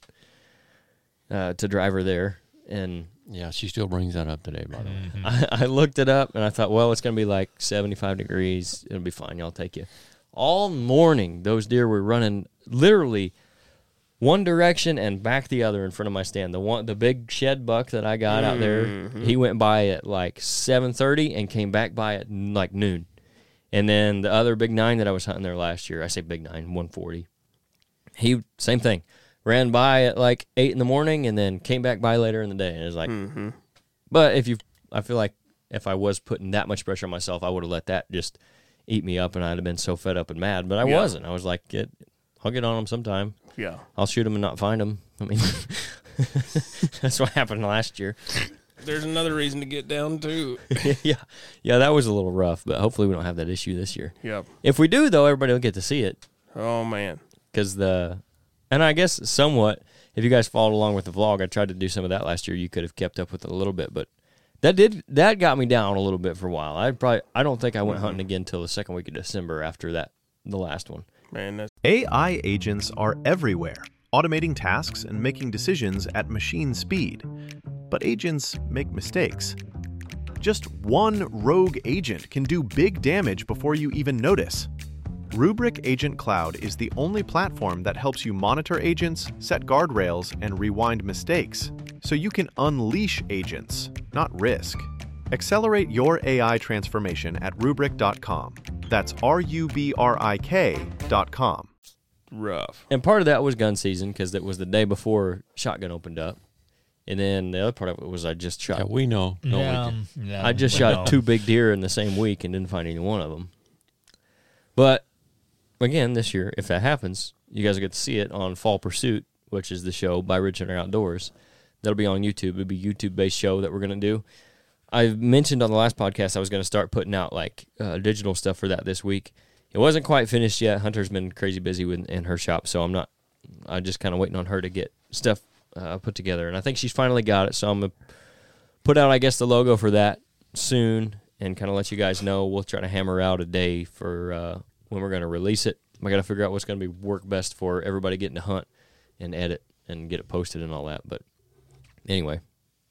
B: to drive her there. And
D: Yeah, she still brings that up today, by the way.
B: I looked it up and I thought, well, it's going to be like 75 degrees. It'll be fine. Y'all take you. All morning, those deer were running literally one direction and back the other in front of my stand. The big shed buck that I got out there, he went by at like 7:30 and came back by at like noon. And then the other big 9 that I was hunting there last year, I say big 9, 140. He, same thing, ran by at like 8 in the morning and then came back by later in the day. And it was like, but I feel like if I was putting that much pressure on myself, I would have let that just eat me up and I'd have been so fed up and mad. But I wasn't. I was like, I'll get on them sometime.
E: Yeah.
B: I'll shoot them and not find them. I mean, that's what happened last year.
E: There's another reason to get down too.
B: yeah, that was a little rough, but hopefully we don't have that issue this year.
E: Yep.
B: If we do, though, everybody will get to see it.
E: Oh man.
B: Because and I guess somewhat, if you guys followed along with the vlog, I tried to do some of that last year. You could have kept up with it a little bit, but that got me down a little bit for a while. I don't think I went hunting again until the second week of December after the last one.
E: Man, that's
A: AI agents are everywhere, automating tasks and making decisions at machine speed. But agents make mistakes. Just one rogue agent can do big damage before you even notice. Rubrik Agent Cloud is the only platform that helps you monitor agents, set guardrails, and rewind mistakes, so you can unleash agents, not risk. Accelerate your AI transformation at Rubrik.com. That's RUBRIK.com.
E: rough.
B: And part of that was gun season because it was the day before shotgun opened up. And then the other part of it was I just shot.
D: Yeah, we know.
B: I just shot 2 big deer in the same week and didn't find any one of them. But again, this year, if that happens, you guys will get to see it on Fall Pursuit, which is the show by Rich Hunter Outdoors. That'll be on YouTube. It'll be a YouTube-based show that we're going to do. I mentioned on the last podcast I was going to start putting out like digital stuff for that this week. It wasn't quite finished yet. Hunter's been crazy busy in her shop, so I'm just kind of waiting on her to get stuff put together. And I think she's finally got it, so I'm going to put out, I guess, the logo for that soon and kind of let you guys know. We'll try to hammer out a day for when we're going to release it. I got to figure out what's going to be work best for everybody getting to hunt and edit and get it posted and all that. But anyway,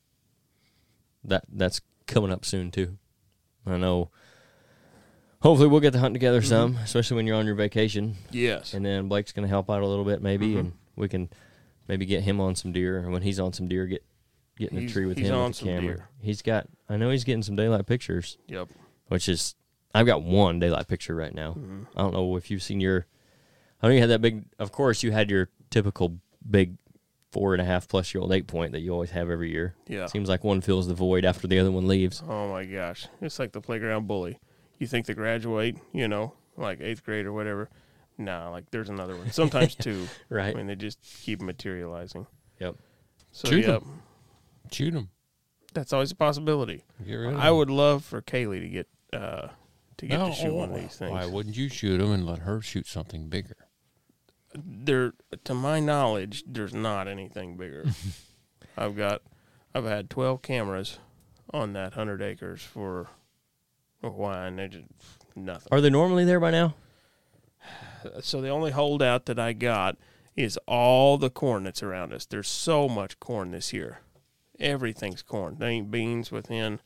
B: that's coming up soon too. I know. Hopefully we'll get to hunt together some, especially when you're on your vacation.
E: Yes.
B: And then Blake's going to help out a little bit maybe, and we can maybe get him on some deer. And when he's on some deer, get in the tree with him
E: on
B: with the
E: some
B: camera.
E: deer.
B: I know he's getting some daylight pictures.
E: Yep.
B: Which is, I've got one daylight picture right now. I don't know if you've seen I know you had that big, of course you had your typical big 4.5+-year-old 8-point that you always have every year.
E: Yeah.
B: Seems like one fills the void after the other one leaves.
E: Oh my gosh. It's like the playground bully. You think they graduate, like 8th grade or whatever. Nah, like there's another one. Sometimes 2.
B: Right.
E: I mean, they just keep materializing.
B: Yep.
E: So,
D: Shoot 'em.
E: yep.
D: Shoot them.
E: That's always a possibility.
D: Get rid of
E: I
D: 'em.
E: would love for Kaylee to get to shoot one of these things.
D: Why wouldn't you shoot them and let her shoot something bigger?
E: There, to my knowledge, there's not anything bigger. I've had 12 cameras on that 100 acres for a while, and they're just nothing.
B: Are they normally there by now?
E: So the only holdout that I got is all the corn that's around us. There's so much corn this year. Everything's corn. There ain't beans within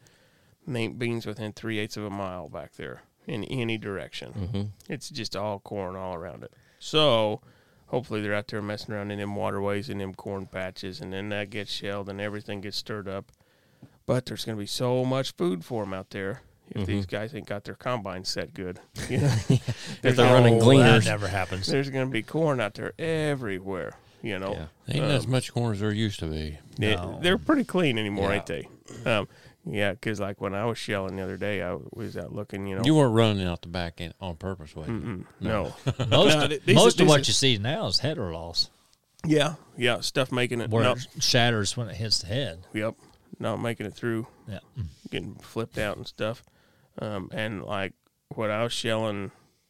E: 3/8 of a mile back there in any direction.
B: Mm-hmm.
E: It's just all corn all around it. So hopefully they're out there messing around in them waterways and them corn patches, and then that gets shelled and everything gets stirred up. But there's going to be so much food for them out there if these guys ain't got their combines set good.
B: If they're running gleaners.
C: That never happens.
E: There's going to be corn out there everywhere,
B: Yeah.
D: Ain't as much corn as there used to be.
C: No.
E: They're pretty clean anymore,
D: Yeah.
E: ain't they? Yeah, because like when I was shelling the other day, I was out looking,
D: You weren't running out the back end on purpose, were you?
E: No.
C: Most of what you see now is header loss,
E: Yeah, stuff making it.
C: where
E: No,
C: it shatters when it hits the head.
E: yep, not making it through,
C: Yeah.
E: getting flipped out and stuff. And like what I was shelling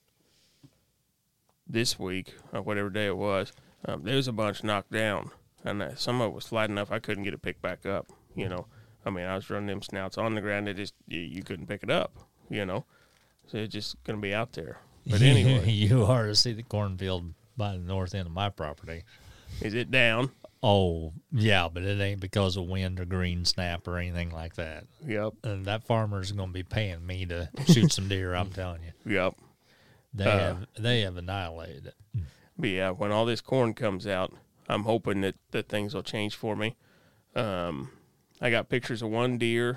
E: this week, or whatever day it was, there was a bunch knocked down, and some of it was flat enough I couldn't get it picked back up. I mean, I was running them snouts on the ground. It just you couldn't pick it up. So it's just gonna be out there. But anyway,
C: You are to see the cornfield by the north end of my property.
E: is it down?
C: Oh, yeah, but it ain't because of wind or green snap or anything like that.
E: Yep,
C: And that farmer's going to be paying me to shoot some deer, I'm telling you.
E: yep.
C: They have annihilated it.
E: But yeah, when all this corn comes out, I'm hoping that things will change for me. I got pictures of one deer,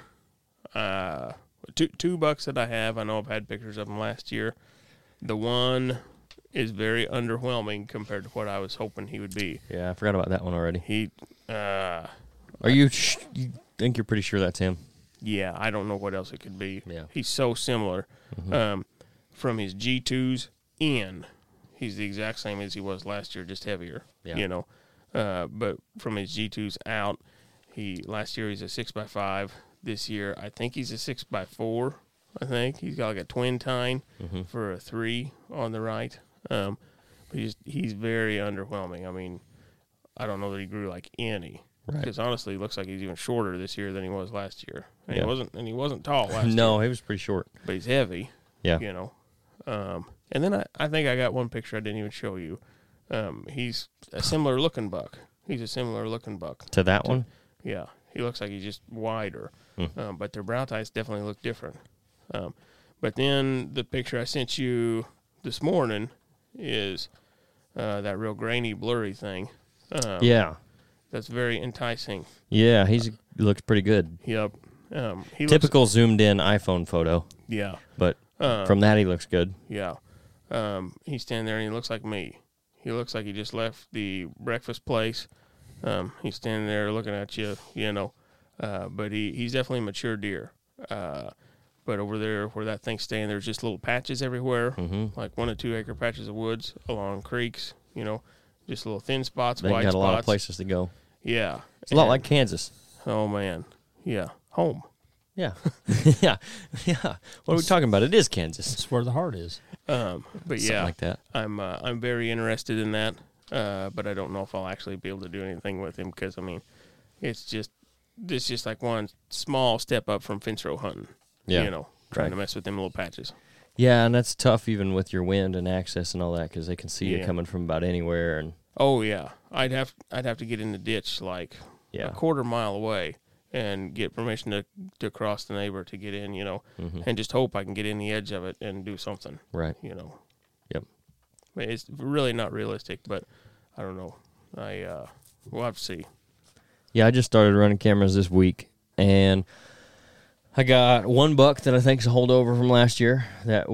E: two bucks that I have. I know I've had pictures of them last year. The one is very underwhelming compared to what I was hoping he would be.
B: Yeah, I forgot about that one already.
E: He,
B: Are you you think you're pretty sure that's him?
E: yeah, I don't know what else it could be.
B: Yeah.
E: He's so similar. From his G2s in, he's the exact same as he was last year, just heavier.
B: Yeah.
E: But from his G2s out, last year he's a 6x5. This year, I think he's a 6x4. I think he's got like a twin tine for a 3 on the right. But he's very underwhelming. I mean, I don't know that he grew like any.
B: Right.
E: Because honestly, he looks like he's even shorter this year than he was last year. And
B: Yeah.
E: he wasn't tall last year.
B: No, he was pretty short.
E: But he's heavy.
B: Yeah.
E: And then I think I got one picture I didn't even show you. He's a similar looking buck.
B: To that one?
E: Yeah, he looks like he's just wider. But their brow ties definitely look different. But then the picture I sent you this morning is that real grainy, blurry thing.
B: Yeah.
E: That's very enticing.
B: Yeah, he looks pretty good.
E: Yep. He
B: Typical zoomed in iPhone photo,
E: Yeah.
B: but from that he looks good.
E: Yeah. He's standing there and he looks like me. He looks like he just left the breakfast place. He's standing there looking at you, but he's definitely a mature deer. But over there where that thing's staying, there's just little patches everywhere, like 1 to 2 acre patches of woods along creeks, just little thin spots,
B: They
E: white
B: got
E: spots.
B: a lot of places to go.
E: Yeah.
B: It's a lot like Kansas.
E: Oh, man. Yeah. Home.
B: Yeah. yeah. What are we talking about? It is Kansas.
C: That's where the heart is.
E: But
B: Something
E: yeah,
B: like that.
E: I'm very interested in that. But I don't know if I'll actually be able to do anything with him because, I mean, it's just this is just like one small step up from fence row hunting.
B: Yeah.
E: You know, trying
B: Right.
E: to mess with them little patches.
B: Yeah, and that's tough even with your wind and access and all that because they can see you
E: Yeah.
B: coming from about anywhere. And
E: Oh yeah, I'd have to get in the ditch like
B: yeah,
E: a quarter mile away and get permission to cross the neighbor to get in. And just hope I can get in the edge of it and do something.
B: right.
E: Yep.
B: Yep.
E: I mean, it's really not realistic, but I don't know. We'll have to see.
B: Yeah, I just started running cameras this week, and I got one buck that I think is a holdover from last year that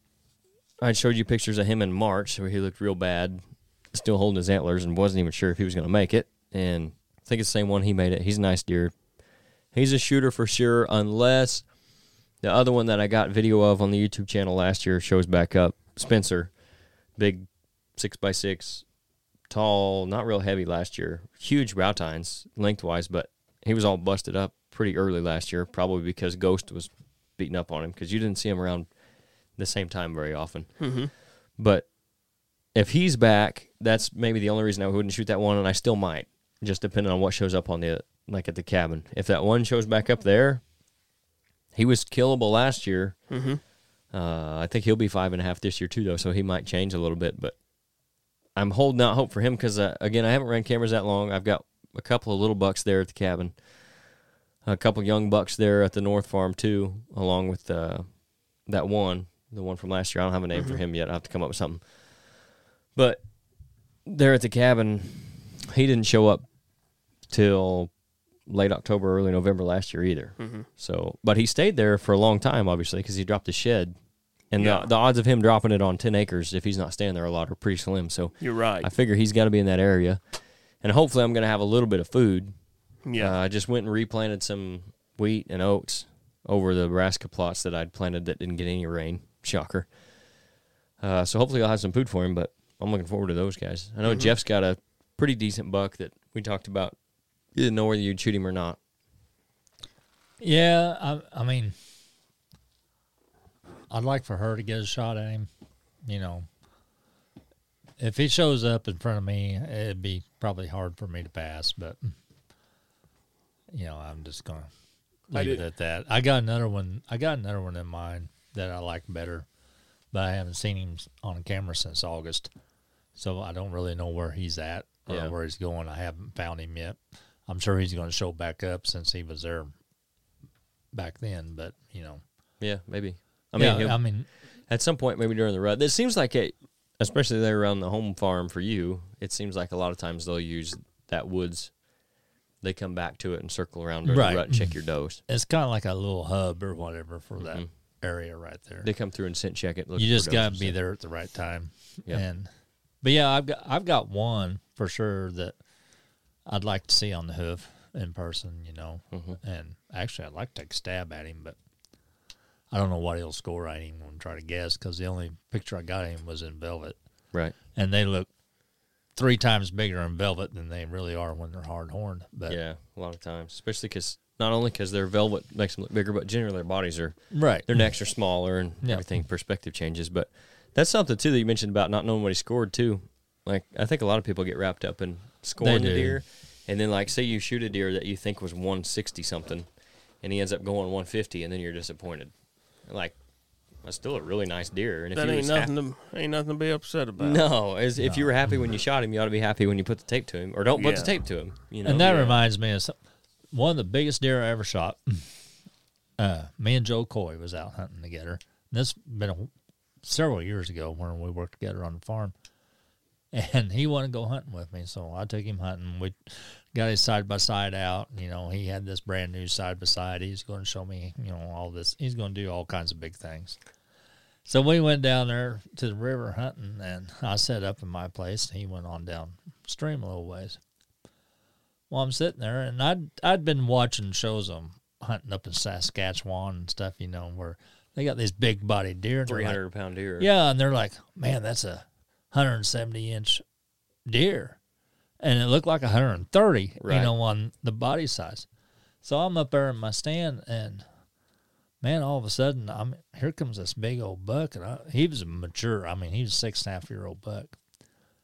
B: I showed you pictures of him in March where he looked real bad, still holding his antlers and wasn't even sure if he was going to make it. And I think it's the same one he made it. He's a nice deer. He's a shooter for sure, unless the other one that I got video of on the YouTube channel last year shows back up. Spencer, big 6x6, tall, not real heavy last year. Huge brow tines lengthwise, but he was all busted up pretty early last year, probably because Ghost was beating up on him because you didn't see him around the same time very often.
E: Mm-hmm.
B: But if he's back, that's maybe the only reason I wouldn't shoot that one, and I still might, just depending on what shows up on at the cabin. If that one shows back up there, he was killable last year.
E: Mm-hmm.
B: I think he'll be 5.5 this year too, though, so he might change a little bit. But I'm holding out hope for him because, again, I haven't ran cameras that long. I've got a couple of little bucks there at the cabin, a couple young bucks there at the North Farm too, along with the one from last year. I don't have a name for him yet. I'll have to come up with something. But there at the cabin, he didn't show up till late October, early November last year either.
E: Mm-hmm.
B: So, but he stayed there for a long time, obviously, because he dropped the shed. And
E: Yeah.
B: the odds of him dropping it on 10 acres, if he's not staying there a lot, are pretty slim. So
E: You're right.
B: I figure he's got to be in that area. And hopefully I'm going to have a little bit of food.
E: Yeah.
B: I just went and replanted some wheat and oats over the brassica plots that I'd planted that didn't get any rain. Shocker. So hopefully I'll have some food for him, but I'm looking forward to those guys. I know Jeff's got a pretty decent buck that we talked about. You didn't know whether you'd shoot him or not.
C: Yeah, I mean, I'd like for her to get a shot at him. If he shows up in front of me, it'd be probably hard for me to pass, but, I'm just going to leave it at that. I got another one in mind that I like better, but I haven't seen him on camera since August, so I don't really know where he's at or where he's going. I haven't found him yet. I'm sure he's going to show back up since he was there back then, but,
B: Yeah, maybe. I mean, at some point, maybe during the rut. It seems like, especially there around the home farm for you, it seems like a lot of times they'll use that woods. They come back to it and circle around during the rut and check your does.
C: It's kind of like a little hub or whatever for that area right there.
B: They come through and scent check it.
C: You just got to be there at the right time.
B: Yeah.
C: But yeah, I've got one for sure that I'd like to see on the hoof in person, And actually, I'd like to take a stab at him, but I don't know what he'll score. I ain't even want to try to guess because the only picture I got of him was in velvet.
B: Right.
C: And they look 3 times bigger in velvet than they really are when they're hard horned. But
B: yeah, a lot of times, especially because not only because their velvet makes them look bigger, but generally their bodies are
C: right.
B: their necks are smaller and everything. Perspective changes, but that's something too that you mentioned about not knowing what he scored too. Like I think a lot of people get wrapped up in scoring the deer, and then like say you shoot a deer that you think was 160 something, and he ends up going 150, and then you're disappointed. Like that's still a really nice deer, and if
E: that
B: you
E: ain't nothing to be upset about.
B: No, if you were happy when you shot him, you ought to be happy when you put the tape to him, or don't put the tape to him.
C: And that reminds me of one of the biggest deer I ever shot. Me and Joe Coy was out hunting together. This been several years ago when we worked together on the farm, and he wanted to go hunting with me, so I took him hunting. We got his side by side out. He had this brand new side by side. He's going to show me, all this. He's going to do all kinds of big things. So we went down there to the river hunting, and I set up in my place. He went on downstream a little ways. Well, I'm sitting there, and I'd been watching shows of hunting up in Saskatchewan and stuff, where they got these big body deer.
B: 300-pound deer.
C: Yeah, and they're like, man, that's a 170-inch deer. And it looked like 130, on the body size. So I'm up there in my stand, and man, all of a sudden, here comes this big old buck, and he was mature. I mean, he was a 6.5-year-old buck.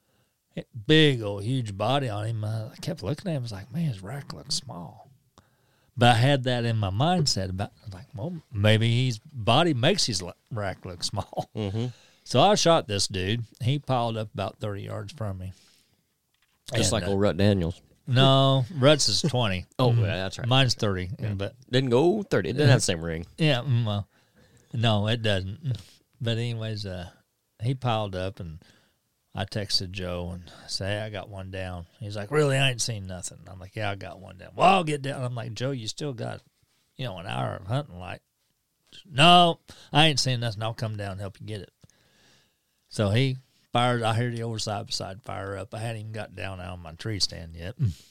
C: Big old huge body on him. I kept looking at him. I was like, man, his rack looks small. But I had that in my mindset about, like, well, maybe his body makes his rack look small.
B: Mm-hmm.
C: So I shot this dude. He piled up about 30 yards from me.
B: Just
C: And,
B: like old Rut Daniels.
C: No, Ruts is 20.
B: Oh, yeah, that's right.
C: Mine's 30. But
B: Didn't go 30. It didn't have the same ring.
C: yeah, well, no, it doesn't. But anyways, he piled up, and I texted Joe and said, hey, I got one down. He's like, really? I ain't seen nothing. I'm like, yeah, I got one down. Well, I'll get down. I'm like, Joe, you still got, an hour of hunting light. No, I ain't seen nothing. I'll come down and help you get it. So he fired. I heard the old side-by-side fire up. I hadn't even got down out of my tree stand yet.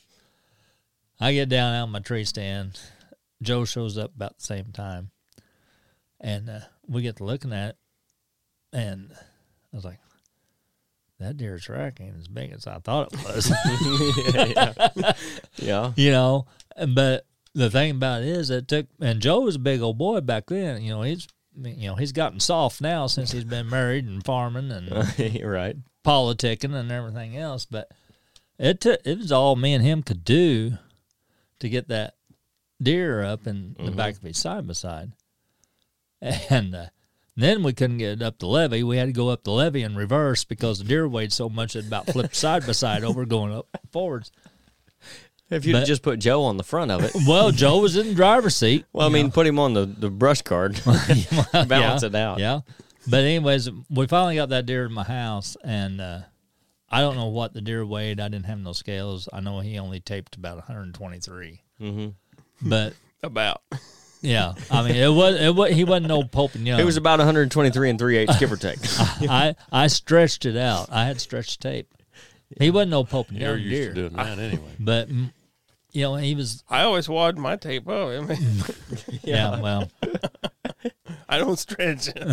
C: I get down out of my tree stand. Joe shows up about the same time. And we get to looking at it. And I was like, that deer's rack ain't as big as I thought it was.
B: Yeah.
C: But the thing about it is and Joe was a big old boy back then. He's gotten soft now since he's been married and farming and
B: Right.
C: politicking and everything else. But it was all me and him could do to get that deer up in the back of his side-by-side. And then we couldn't get it up the levee. We had to go up the levee in reverse because the deer weighed so much it about flipped side-by-side over going up forwards.
B: If you'd just put Joe on the front of it.
C: Well, Joe was in the driver's seat.
B: Well, I mean, put him on the brush card. Balance it out.
C: Yeah. But anyways, we finally got that deer in my house, and I don't know what the deer weighed. I didn't have no scales. I know he only taped about 123.
B: Mm-hmm.
C: But
E: About.
C: yeah, I mean, it was he wasn't no Pope and Young.
B: It was about 123 and 3/8, give or take.
C: I stretched it out. I had stretched tape. He wasn't no Pope and
D: You're
C: Young
D: used
C: deer.
D: to doing that anyway.
C: But he was.
E: I always wad my tape up. I mean,
C: Yeah, well,
E: I don't stretch it.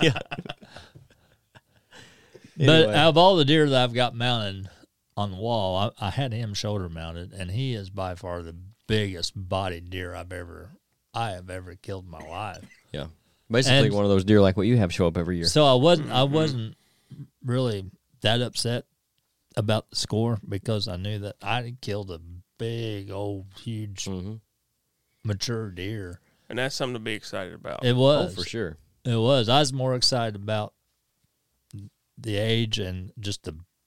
C: but
B: Anyway.
C: out of all the deer that I've got mounted on the wall, I had him shoulder mounted, and he is by far the biggest bodied deer I have ever killed in my life.
B: Yeah. Basically
C: And-
B: one of those deer like what you have show up every year.
C: So I wasn't really that upset about the score because I knew that I had killed a big old huge
B: Mm-hmm.
C: mature deer.
E: And that's something to be excited about.
C: It
B: Oh,
C: was.
B: for sure.
C: It was. I was more excited about the age and just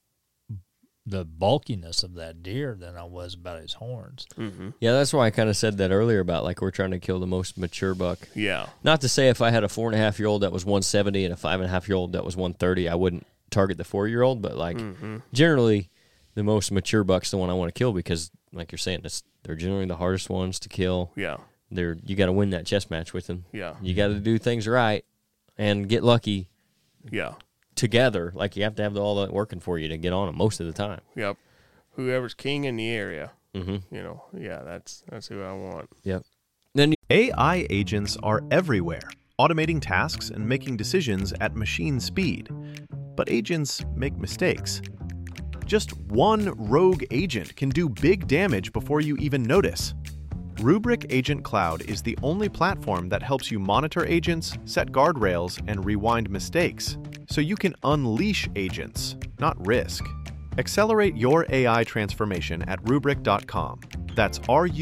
C: the bulkiness of that deer than I was about his horns.
E: Mm-hmm.
B: Yeah, that's why I kind of said that earlier about like we're trying to kill the most mature buck.
E: Yeah.
B: Not to say if I had a 4.5-year-old that was 170 and a 5.5-year-old that was 130, I wouldn't target the 4-year-old. But like generally, the most mature buck's the one I want to kill because, like you're saying, they're generally the hardest ones to kill.
E: Yeah.
B: You got to win that chess match with them.
E: Yeah.
B: You got to do things right and get lucky
E: Yeah.
B: together. Like you have to have all that working for you to get on them most of the time.
E: Yep. Whoever's king in the area,
B: Mm-hmm.
E: that's who I want.
B: Yep. Then
A: AI agents are everywhere, automating tasks and making decisions at machine speed. But agents make mistakes. Just one rogue agent can do big damage before you even notice. Rubrik Agent Cloud is the only platform that helps you monitor agents, set guardrails, and rewind mistakes, so you can unleash agents, not risk. Accelerate your AI transformation at Rubrik.com. That's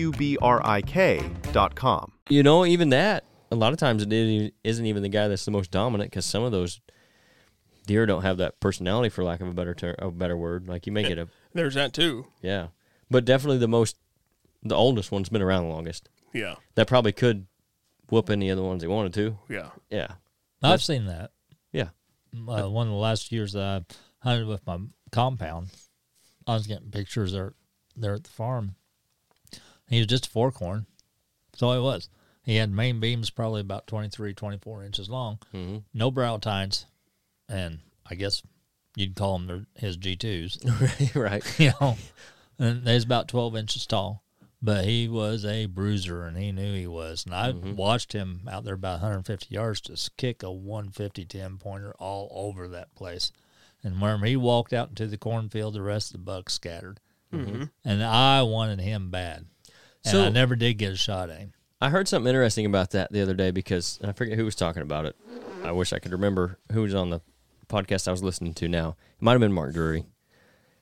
A: RUBRIK.com.
B: even that, a lot of times it isn't even the guy that's the most dominant because some of those deer don't have that personality, for lack of a better word. Like you may get
E: There's that too.
B: yeah. But definitely the oldest one's been around the longest.
E: Yeah.
B: That probably could whoop any of the ones they wanted to.
E: Yeah.
B: Yeah.
C: I've seen that.
B: Yeah.
C: One of the last years that I hunted with my compound, I was getting pictures there at the farm. He was just a forkhorn. So he was. He had main beams probably about 23, 24 inches long.
B: Mm-hmm.
C: No brow tines. And I guess you'd call them his G2s.
B: Right.
C: And he's about 12 inches tall. But he was a bruiser, and he knew he was. And I watched him out there about 150 yards just kick a 150 10-pointer all over that place. And when he walked out into the cornfield, the rest of the bucks scattered.
E: Mm-hmm.
C: And I wanted him bad. And
B: So-
C: I never did get a shot at him.
B: I heard something interesting about that the other day because I forget who was talking about it. I wish I could remember who was on the podcast I was listening to now. It might have been Mark Drury.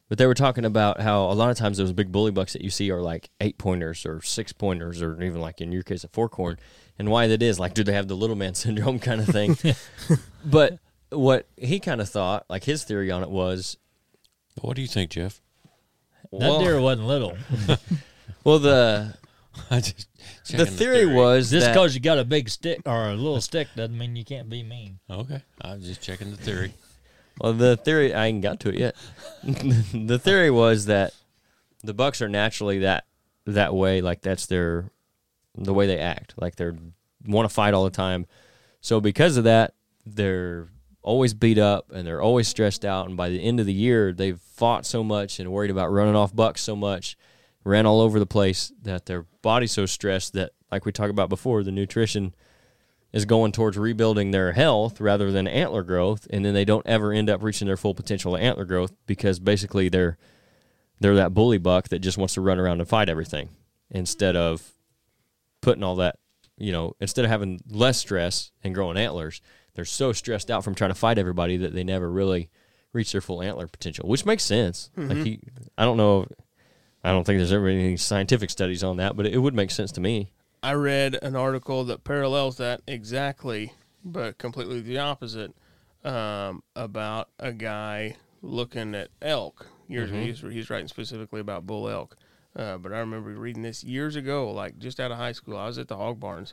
B: But they were talking about how a lot of times those big bully bucks that you see are like 8-pointers or 6-pointers or even like in your case a 4-corn, and why that is, like, do they have the little man syndrome kind of thing? But what he kind of thought, like his theory on it was,
D: What do you think, Jeff?
C: That deer wasn't little.
B: well, the theory was
C: Just
B: that
C: because you got a big stick or a little stick doesn't mean you can't be mean.
D: Okay, I was just checking the theory.
B: well, the theory, I ain't got to it yet. The theory was that the bucks are naturally that way, like that's the way they act, like they want to fight all the time. So because of that, they're always beat up and they're always stressed out. And by the end of the year, they've fought so much and worried about running off bucks so much, ran all over the place, that their body's so stressed that, like we talked about before, the nutrition is going towards rebuilding their health rather than antler growth, and then they don't ever end up reaching their full potential of antler growth because basically they're that bully buck that just wants to run around and fight everything instead of putting all that, instead of having less stress and growing antlers, they're so stressed out from trying to fight everybody that they never really reach their full antler potential, which makes sense.
E: Mm-hmm.
B: Like I don't think there's ever any scientific studies on that, but it would make sense to me.
E: I read an article that parallels that exactly, but completely the opposite, about a guy looking at elk. He's writing specifically about bull elk. But I remember reading this years ago, like just out of high school. I was at the hog barns.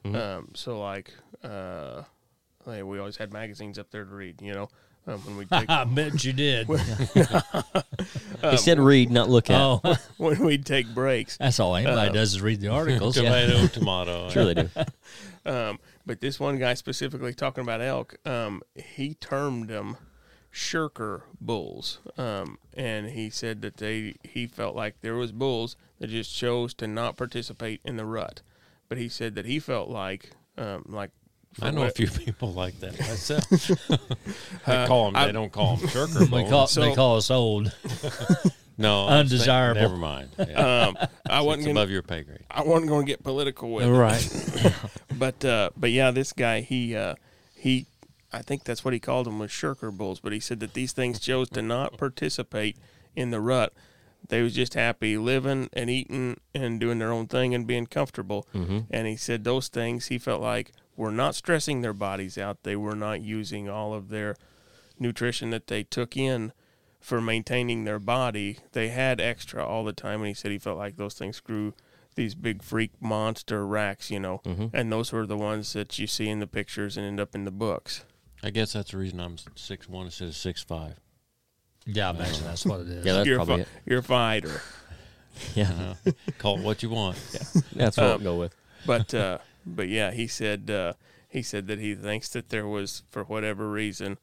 E: We always had magazines up there to read, when we take
C: I bet you did.
B: He said read, not look at.
C: Oh,
E: when we'd take breaks.
C: that's all anybody does is read the articles.
D: Tomato, tomato.
B: Sure they do.
E: But this one guy specifically talking about elk, he termed them shirker bulls, and he said that he felt like there was bulls that just chose to not participate in the rut, but he said that he felt like
D: I know a few people like that myself. They don't call them shirker bulls.
C: They call us old.
D: No,
C: undesirable.
D: Never mind. Yeah.
E: I wasn't
D: above your pay grade.
E: I wasn't going to get political with it.
C: Right.
E: But yeah, this guy he I think that's what he called them, was shirker bulls. But he said that these things chose to not participate in the rut. They was just happy living and eating and doing their own thing and being comfortable. Mm-hmm. And he said those things he felt like were not stressing their bodies out. They were not using all of their nutrition that they took in for maintaining their body. They had extra all the time. And he said he felt like those things grew these big freak monster racks,
B: Mm-hmm.
E: and those were the ones that you see in the pictures and end up in the books.
D: I guess that's the reason I'm 6'1" instead of 6'5".
C: Yeah, I imagine that's what it is.
B: Yeah, that's
E: You're
B: probably it.
E: you're a fighter.
B: Yeah,
D: Call it what you want.
B: that's what I'll go with.
E: But yeah, he said that he thinks that there was, for whatever reason,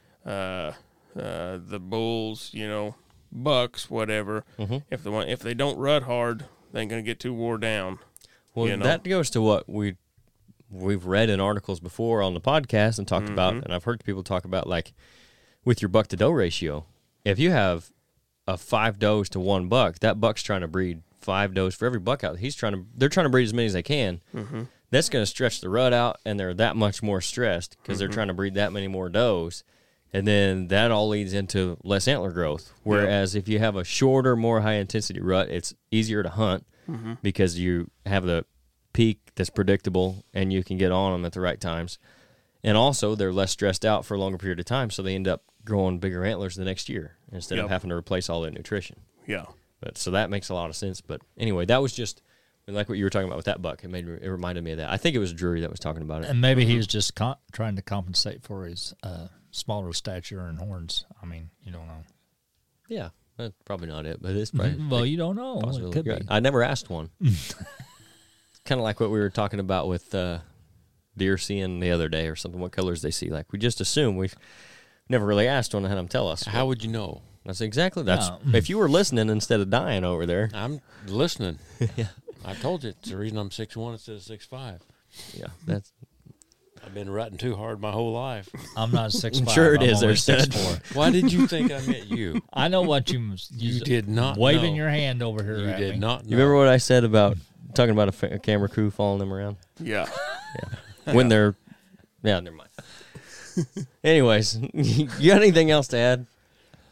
E: the bulls, bucks, whatever.
B: Mm-hmm.
E: If they don't rut hard, they ain't gonna get too wore down.
B: Well, that goes to what we've read in articles before on the podcast and talked about, and I've heard people talk about, like with your buck to doe ratio. If you have a 5 does to 1 buck, that buck's trying to breed 5 does for every buck out. They're trying to breed as many as they can. Mm-hmm. That's going to stretch the rut out, and they're that much more stressed because they're trying to breed that many more does. And then that all leads into less antler growth. Whereas if you have a shorter, more high-intensity rut, it's easier to hunt because you have the peak that's predictable and you can get on them at the right times. And also, they're less stressed out for a longer period of time, so they end up growing bigger antlers the next year instead of having to replace all that nutrition.
E: Yeah.
B: So that makes a lot of sense. But anyway, that was just like what you were talking about with that buck. It reminded me of that. I think it was Drury that was talking about it.
C: And maybe he was just trying to compensate for his smaller stature and horns. I mean, you don't know.
B: Yeah, that's probably not it, but it's probably.
C: Well, you don't know. It could be.
B: I never asked one. Kind of like what we were talking about with deer seeing the other day or something, what colors they see. Like, we just assume. We've never really asked one and had them tell us.
D: How would you know?
B: That's exactly. If you were listening instead of dying over there.
D: I'm listening.
B: Yeah.
D: I told you it's the reason I'm 6'1" instead of 6'5".
B: Yeah, that's.
D: I've been rutting too hard my whole life.
C: I'm not 6'5".
B: I'm sure it
C: I'm
B: is.
C: only
B: There's
C: 6'4".
D: Why did you think I meant you?
C: I know what you
D: did not
C: waving
D: know.
C: your hand over here.
D: You
C: at
D: did
C: me.
D: not know.
B: You remember what I said about talking about a camera crew following them around?
E: Yeah.
B: When they're. Yeah, never mind. Anyways, you got anything else to add?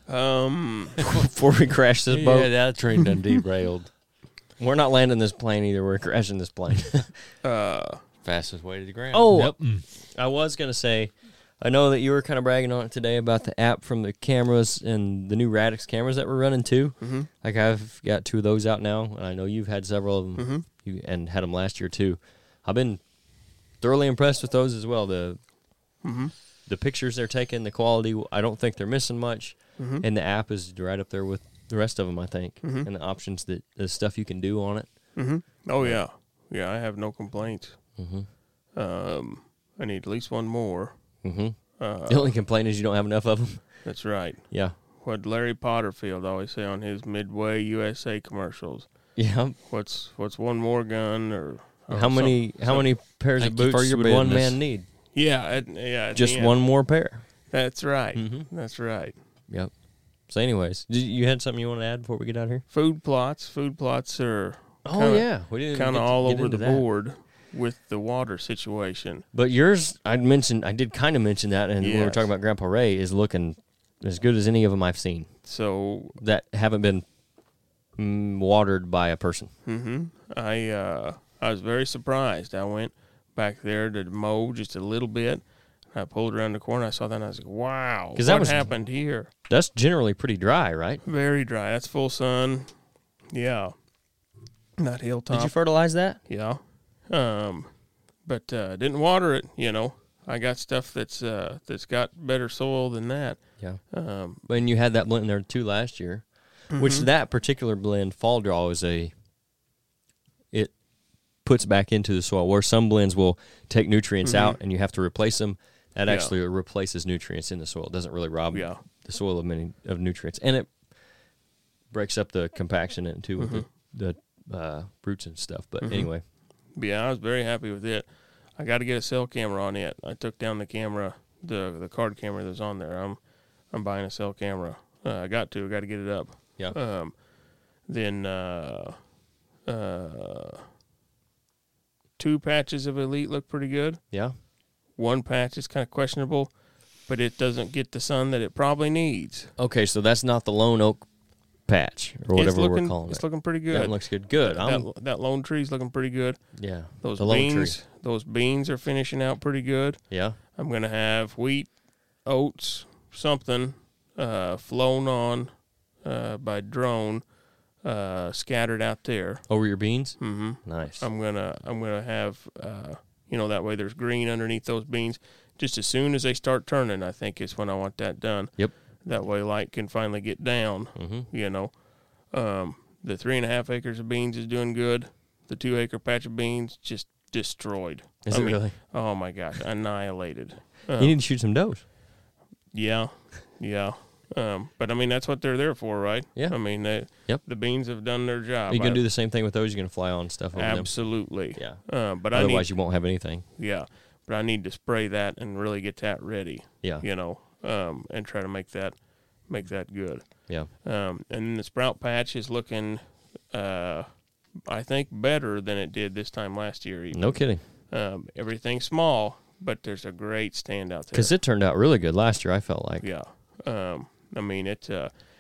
B: before we crash this
D: Yeah,
B: boat.
D: that train done derailed.
B: We're not landing this plane either. We're crashing this plane.
D: Fastest way to the ground.
B: Oh,
C: Yep.
B: I was going to say, I know that you were kind of bragging on it today about the app from the cameras and the new Radix cameras that we're running too.
E: Mm-hmm.
B: Like I've got 2 of those out now, and I know you've had several of them,
E: Mm-hmm.
B: and had them last year too. I've been thoroughly impressed with those as well. The pictures they're taking, the quality, I don't think they're missing much, and the app is right up there with the rest of them, I think, and the options that the stuff you can do on it.
E: Mm-hmm. Oh yeah, yeah. I have no complaints. I need at least one more.
B: The only complaint is you don't have enough of them.
E: That's right.
B: Yeah.
E: What Larry Potterfield always say on his Midway USA commercials.
B: Yeah.
E: What's one more gun or
B: How many pairs of
D: Thank you for
B: boots
D: your
B: would one
D: business.
B: man need?
E: yeah.
B: Just one more pair.
E: That's right. That's right.
B: Yep. So, anyways, you had something you want to add before we get out of here?
E: Food plots. Food plots are
B: We didn't
E: kind
B: get
E: of
B: to
E: all
B: get
E: over
B: into
E: the
B: that.
E: board with the water situation.
B: But yours, I did kind of mention that, and when we were
E: Yes.
B: talking about Grandpa Ray, is looking as good as any of them I've seen
E: So
B: that haven't been watered by a person.
E: I was very surprised. I went back there to mow just a little bit. I pulled around the corner. I saw that, and I was like, "Wow,
B: 'Cause that
E: what
B: was-
E: happened here?"
B: That's generally pretty dry, right?
E: Very dry. That's full sun. Yeah, not hilltop.
B: Did you fertilize that?
E: Yeah, but didn't water it. I got stuff that's got better soil than that.
B: Yeah.
E: Um,
B: And you had that blend in there too last year, which that particular blend, Fall Draw, it puts back into the soil, where some blends will take nutrients out and you have to replace them. That
E: Yeah.
B: actually replaces nutrients in the soil. It doesn't really rob
E: Yeah.
B: the soil of nutrients. And it breaks up the compaction in it too with the roots and stuff. But anyway,
E: Yeah, I was very happy with it. I got to get a cell camera on it. I took down the camera, the card camera that's on there. I'm buying a cell camera. I got to get it up.
B: yeah.
E: Then 2 patches of Elite look pretty good.
B: Yeah.
E: 1 patch is kind of questionable, but it doesn't get the sun that it probably needs.
B: Okay, so that's not the Lone Oak patch or whatever we're calling
E: It's
B: it.
E: looking pretty good.
B: That looks good. Good.
E: That lone tree's looking pretty good.
B: Yeah.
E: Those
B: the lone
E: beans,
B: tree.
E: those beans are finishing out pretty good.
B: Yeah.
E: I'm gonna have wheat, oats, something flown on by drone, scattered out there.
B: Over your beans?
E: Mm-hmm.
B: Nice.
E: I'm gonna have that way there's green underneath those beans. Just as soon as they start turning, I think is when I want that done.
B: Yep.
E: That way light can finally get down. The 3.5 acres of beans is doing good. The 2 acre patch of beans just destroyed.
B: Is it really?
E: Oh my gosh, annihilated.
B: You need to shoot some does.
E: Yeah. But I mean that's what they're there for, right?
B: Yeah.
E: I mean the beans have done their job.
B: Are you going to do the same thing with those? You're going to fly on stuff over them?
E: Absolutely.
B: Yeah.
E: But
B: Otherwise, you won't have anything.
E: but I need to spray that and really get that ready.
B: Yeah.
E: And try to make that good.
B: Yeah.
E: And then the sprout patch is looking, I think, better than it did this time last year. Even.
B: No kidding.
E: Everything's small, but there's a great stand out there.
B: Because it turned out really good last year, I felt like.
E: Yeah. I mean, it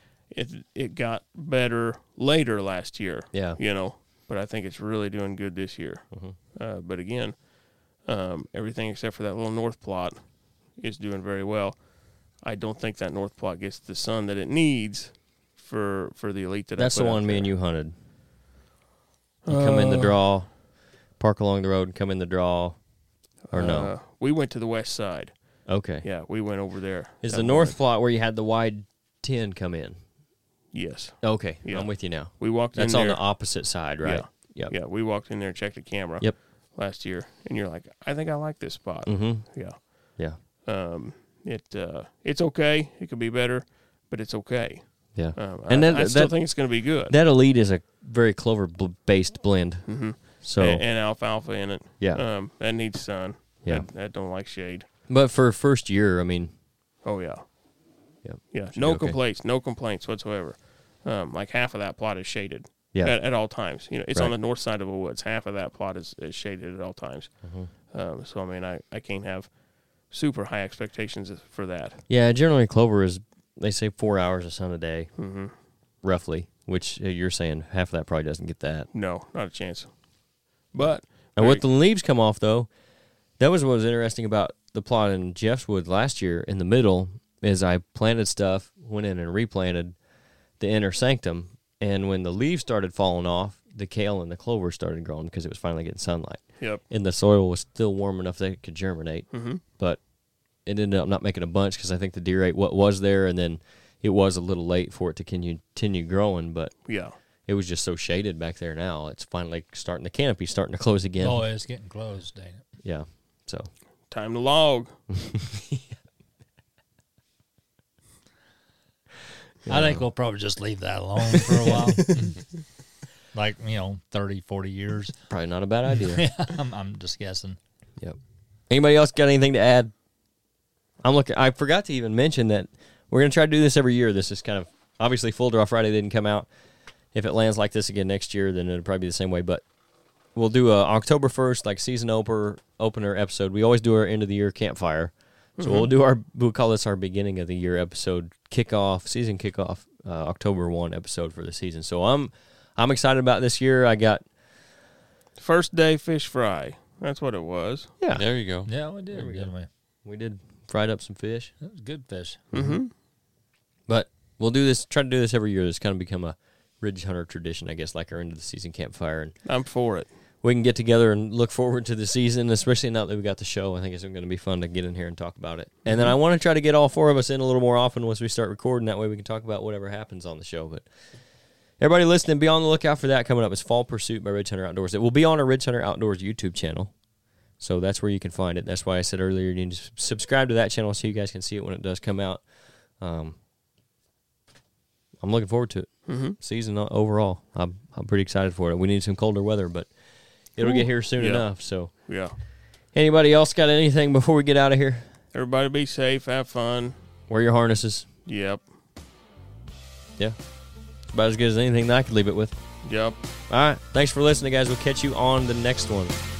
E: got better later last year.
B: Yeah.
E: But I think it's really doing good this year. But again, everything except for that little north plot is doing very well. I don't think that north plot gets the sun that it needs for the Elite that
B: That's
E: I
B: the
E: put
B: one
E: out
B: me
E: there.
B: and you hunted. You come in the draw, park along the road, and come in the draw, or no?
E: We went to the west side.
B: Okay.
E: Yeah, we went over there.
B: Is
E: That
B: the north
E: morning.
B: plot where you had the wide 10 come in?
E: Yes.
B: Okay.
E: Yeah.
B: I'm with you now.
E: We walked
B: That's
E: in
B: on
E: there.
B: the opposite side, right? Yep.
E: Yeah, we walked in there and checked the camera.
B: Yep.
E: Last year, and you're like, I think I like this spot.
B: Mm-hmm.
E: Yeah.
B: Yeah.
E: It's okay. It could be better, but it's okay.
B: Yeah.
E: And
B: And
E: I still think it's going to be good.
B: that Elite is a very clover-based blend.
E: Mm-hmm.
B: So,
E: and alfalfa in it.
B: Yeah.
E: That needs sun.
B: Yeah.
E: That don't like shade.
B: but for first year, I mean,
E: Oh yeah.
B: yeah.
E: Yeah.
B: Should
E: No
B: be okay.
E: complaints. No complaints whatsoever. Like half of that plot is shaded.
B: Yeah.
E: At all times. It's on
B: Right.
E: the north side of the woods. Half of that plot is shaded at all times.
B: Mm-hmm.
E: So I mean, I can't have super high expectations for that.
B: Yeah, generally clover is they say 4 hours of sun a day,
E: Mm-hmm.
B: roughly, which you're saying half of that probably doesn't get that.
E: No, not a chance. But
B: And with the leaves come off, though, that was what was interesting about the plot in Jeff's Wood last year in the middle is I planted stuff, went in and replanted the inner sanctum, and when the leaves started falling off, the kale and the clover started growing because it was finally getting sunlight.
E: Yep.
B: And the soil was still warm enough that it could germinate.
E: Mm-hmm.
B: But it ended up not making a bunch because I think the deer ate what was there, and then it was a little late for it to continue growing. But
E: Yeah.
B: it was just so shaded back there now. It's finally starting, the canopy's starting to close again.
C: Oh, it's getting closed, ain't it?
B: Yeah. So
E: Time to log.
C: I think we'll probably just leave that alone for a while. Like, 30, 40 years.
B: probably not a bad idea.
C: I'm just guessing.
B: Yep. Anybody else got anything to add? I forgot to even mention that we're going to try to do this every year. This is kind of, obviously Full Draw Friday didn't come out. If it lands like this again next year, then it'll probably be the same way. But we'll do a October 1st, like season opener episode. We always do our end of the year campfire. So we'll call this our beginning of the year episode, season kickoff, October 1 episode for the season. So I'm excited about this year. I got
E: First day fish fry. That's what it was.
B: yeah.
D: There you go.
C: Yeah, we did. Didn't we?
B: We did fried up some fish.
C: That was good fish.
E: Mm-hmm.
B: But we'll try to do this every year. It's kind of become a Ridge Hunter tradition, I guess, like our end of the season campfire. And
E: I'm for it.
B: we can get together and look forward to the season, especially now that we got the show. I think it's going to be fun to get in here and talk about it. And then I want to try to get all four of us in a little more often once we start recording. That way we can talk about whatever happens on the show. But everybody listening, be on the lookout for that coming up. It's Fall Pursuit by Ridge Hunter Outdoors. It will be on our Ridge Hunter Outdoors YouTube channel. So that's where you can find it. That's why I said earlier you need to subscribe to that channel so you guys can see it when it does come out. I'm looking forward to it.
E: Mm-hmm.
B: Season overall, I'm pretty excited for it. We need some colder weather, but it'll get here soon
E: Yeah.
B: enough. So,
E: Yeah.
B: anybody else got anything before we get out of here?
E: Everybody be safe. Have fun.
B: Wear your harnesses.
E: Yep.
B: Yeah, it's about as good as anything that I could leave it with.
E: Yep.
B: All right, thanks for listening, guys. We'll catch you on the next one.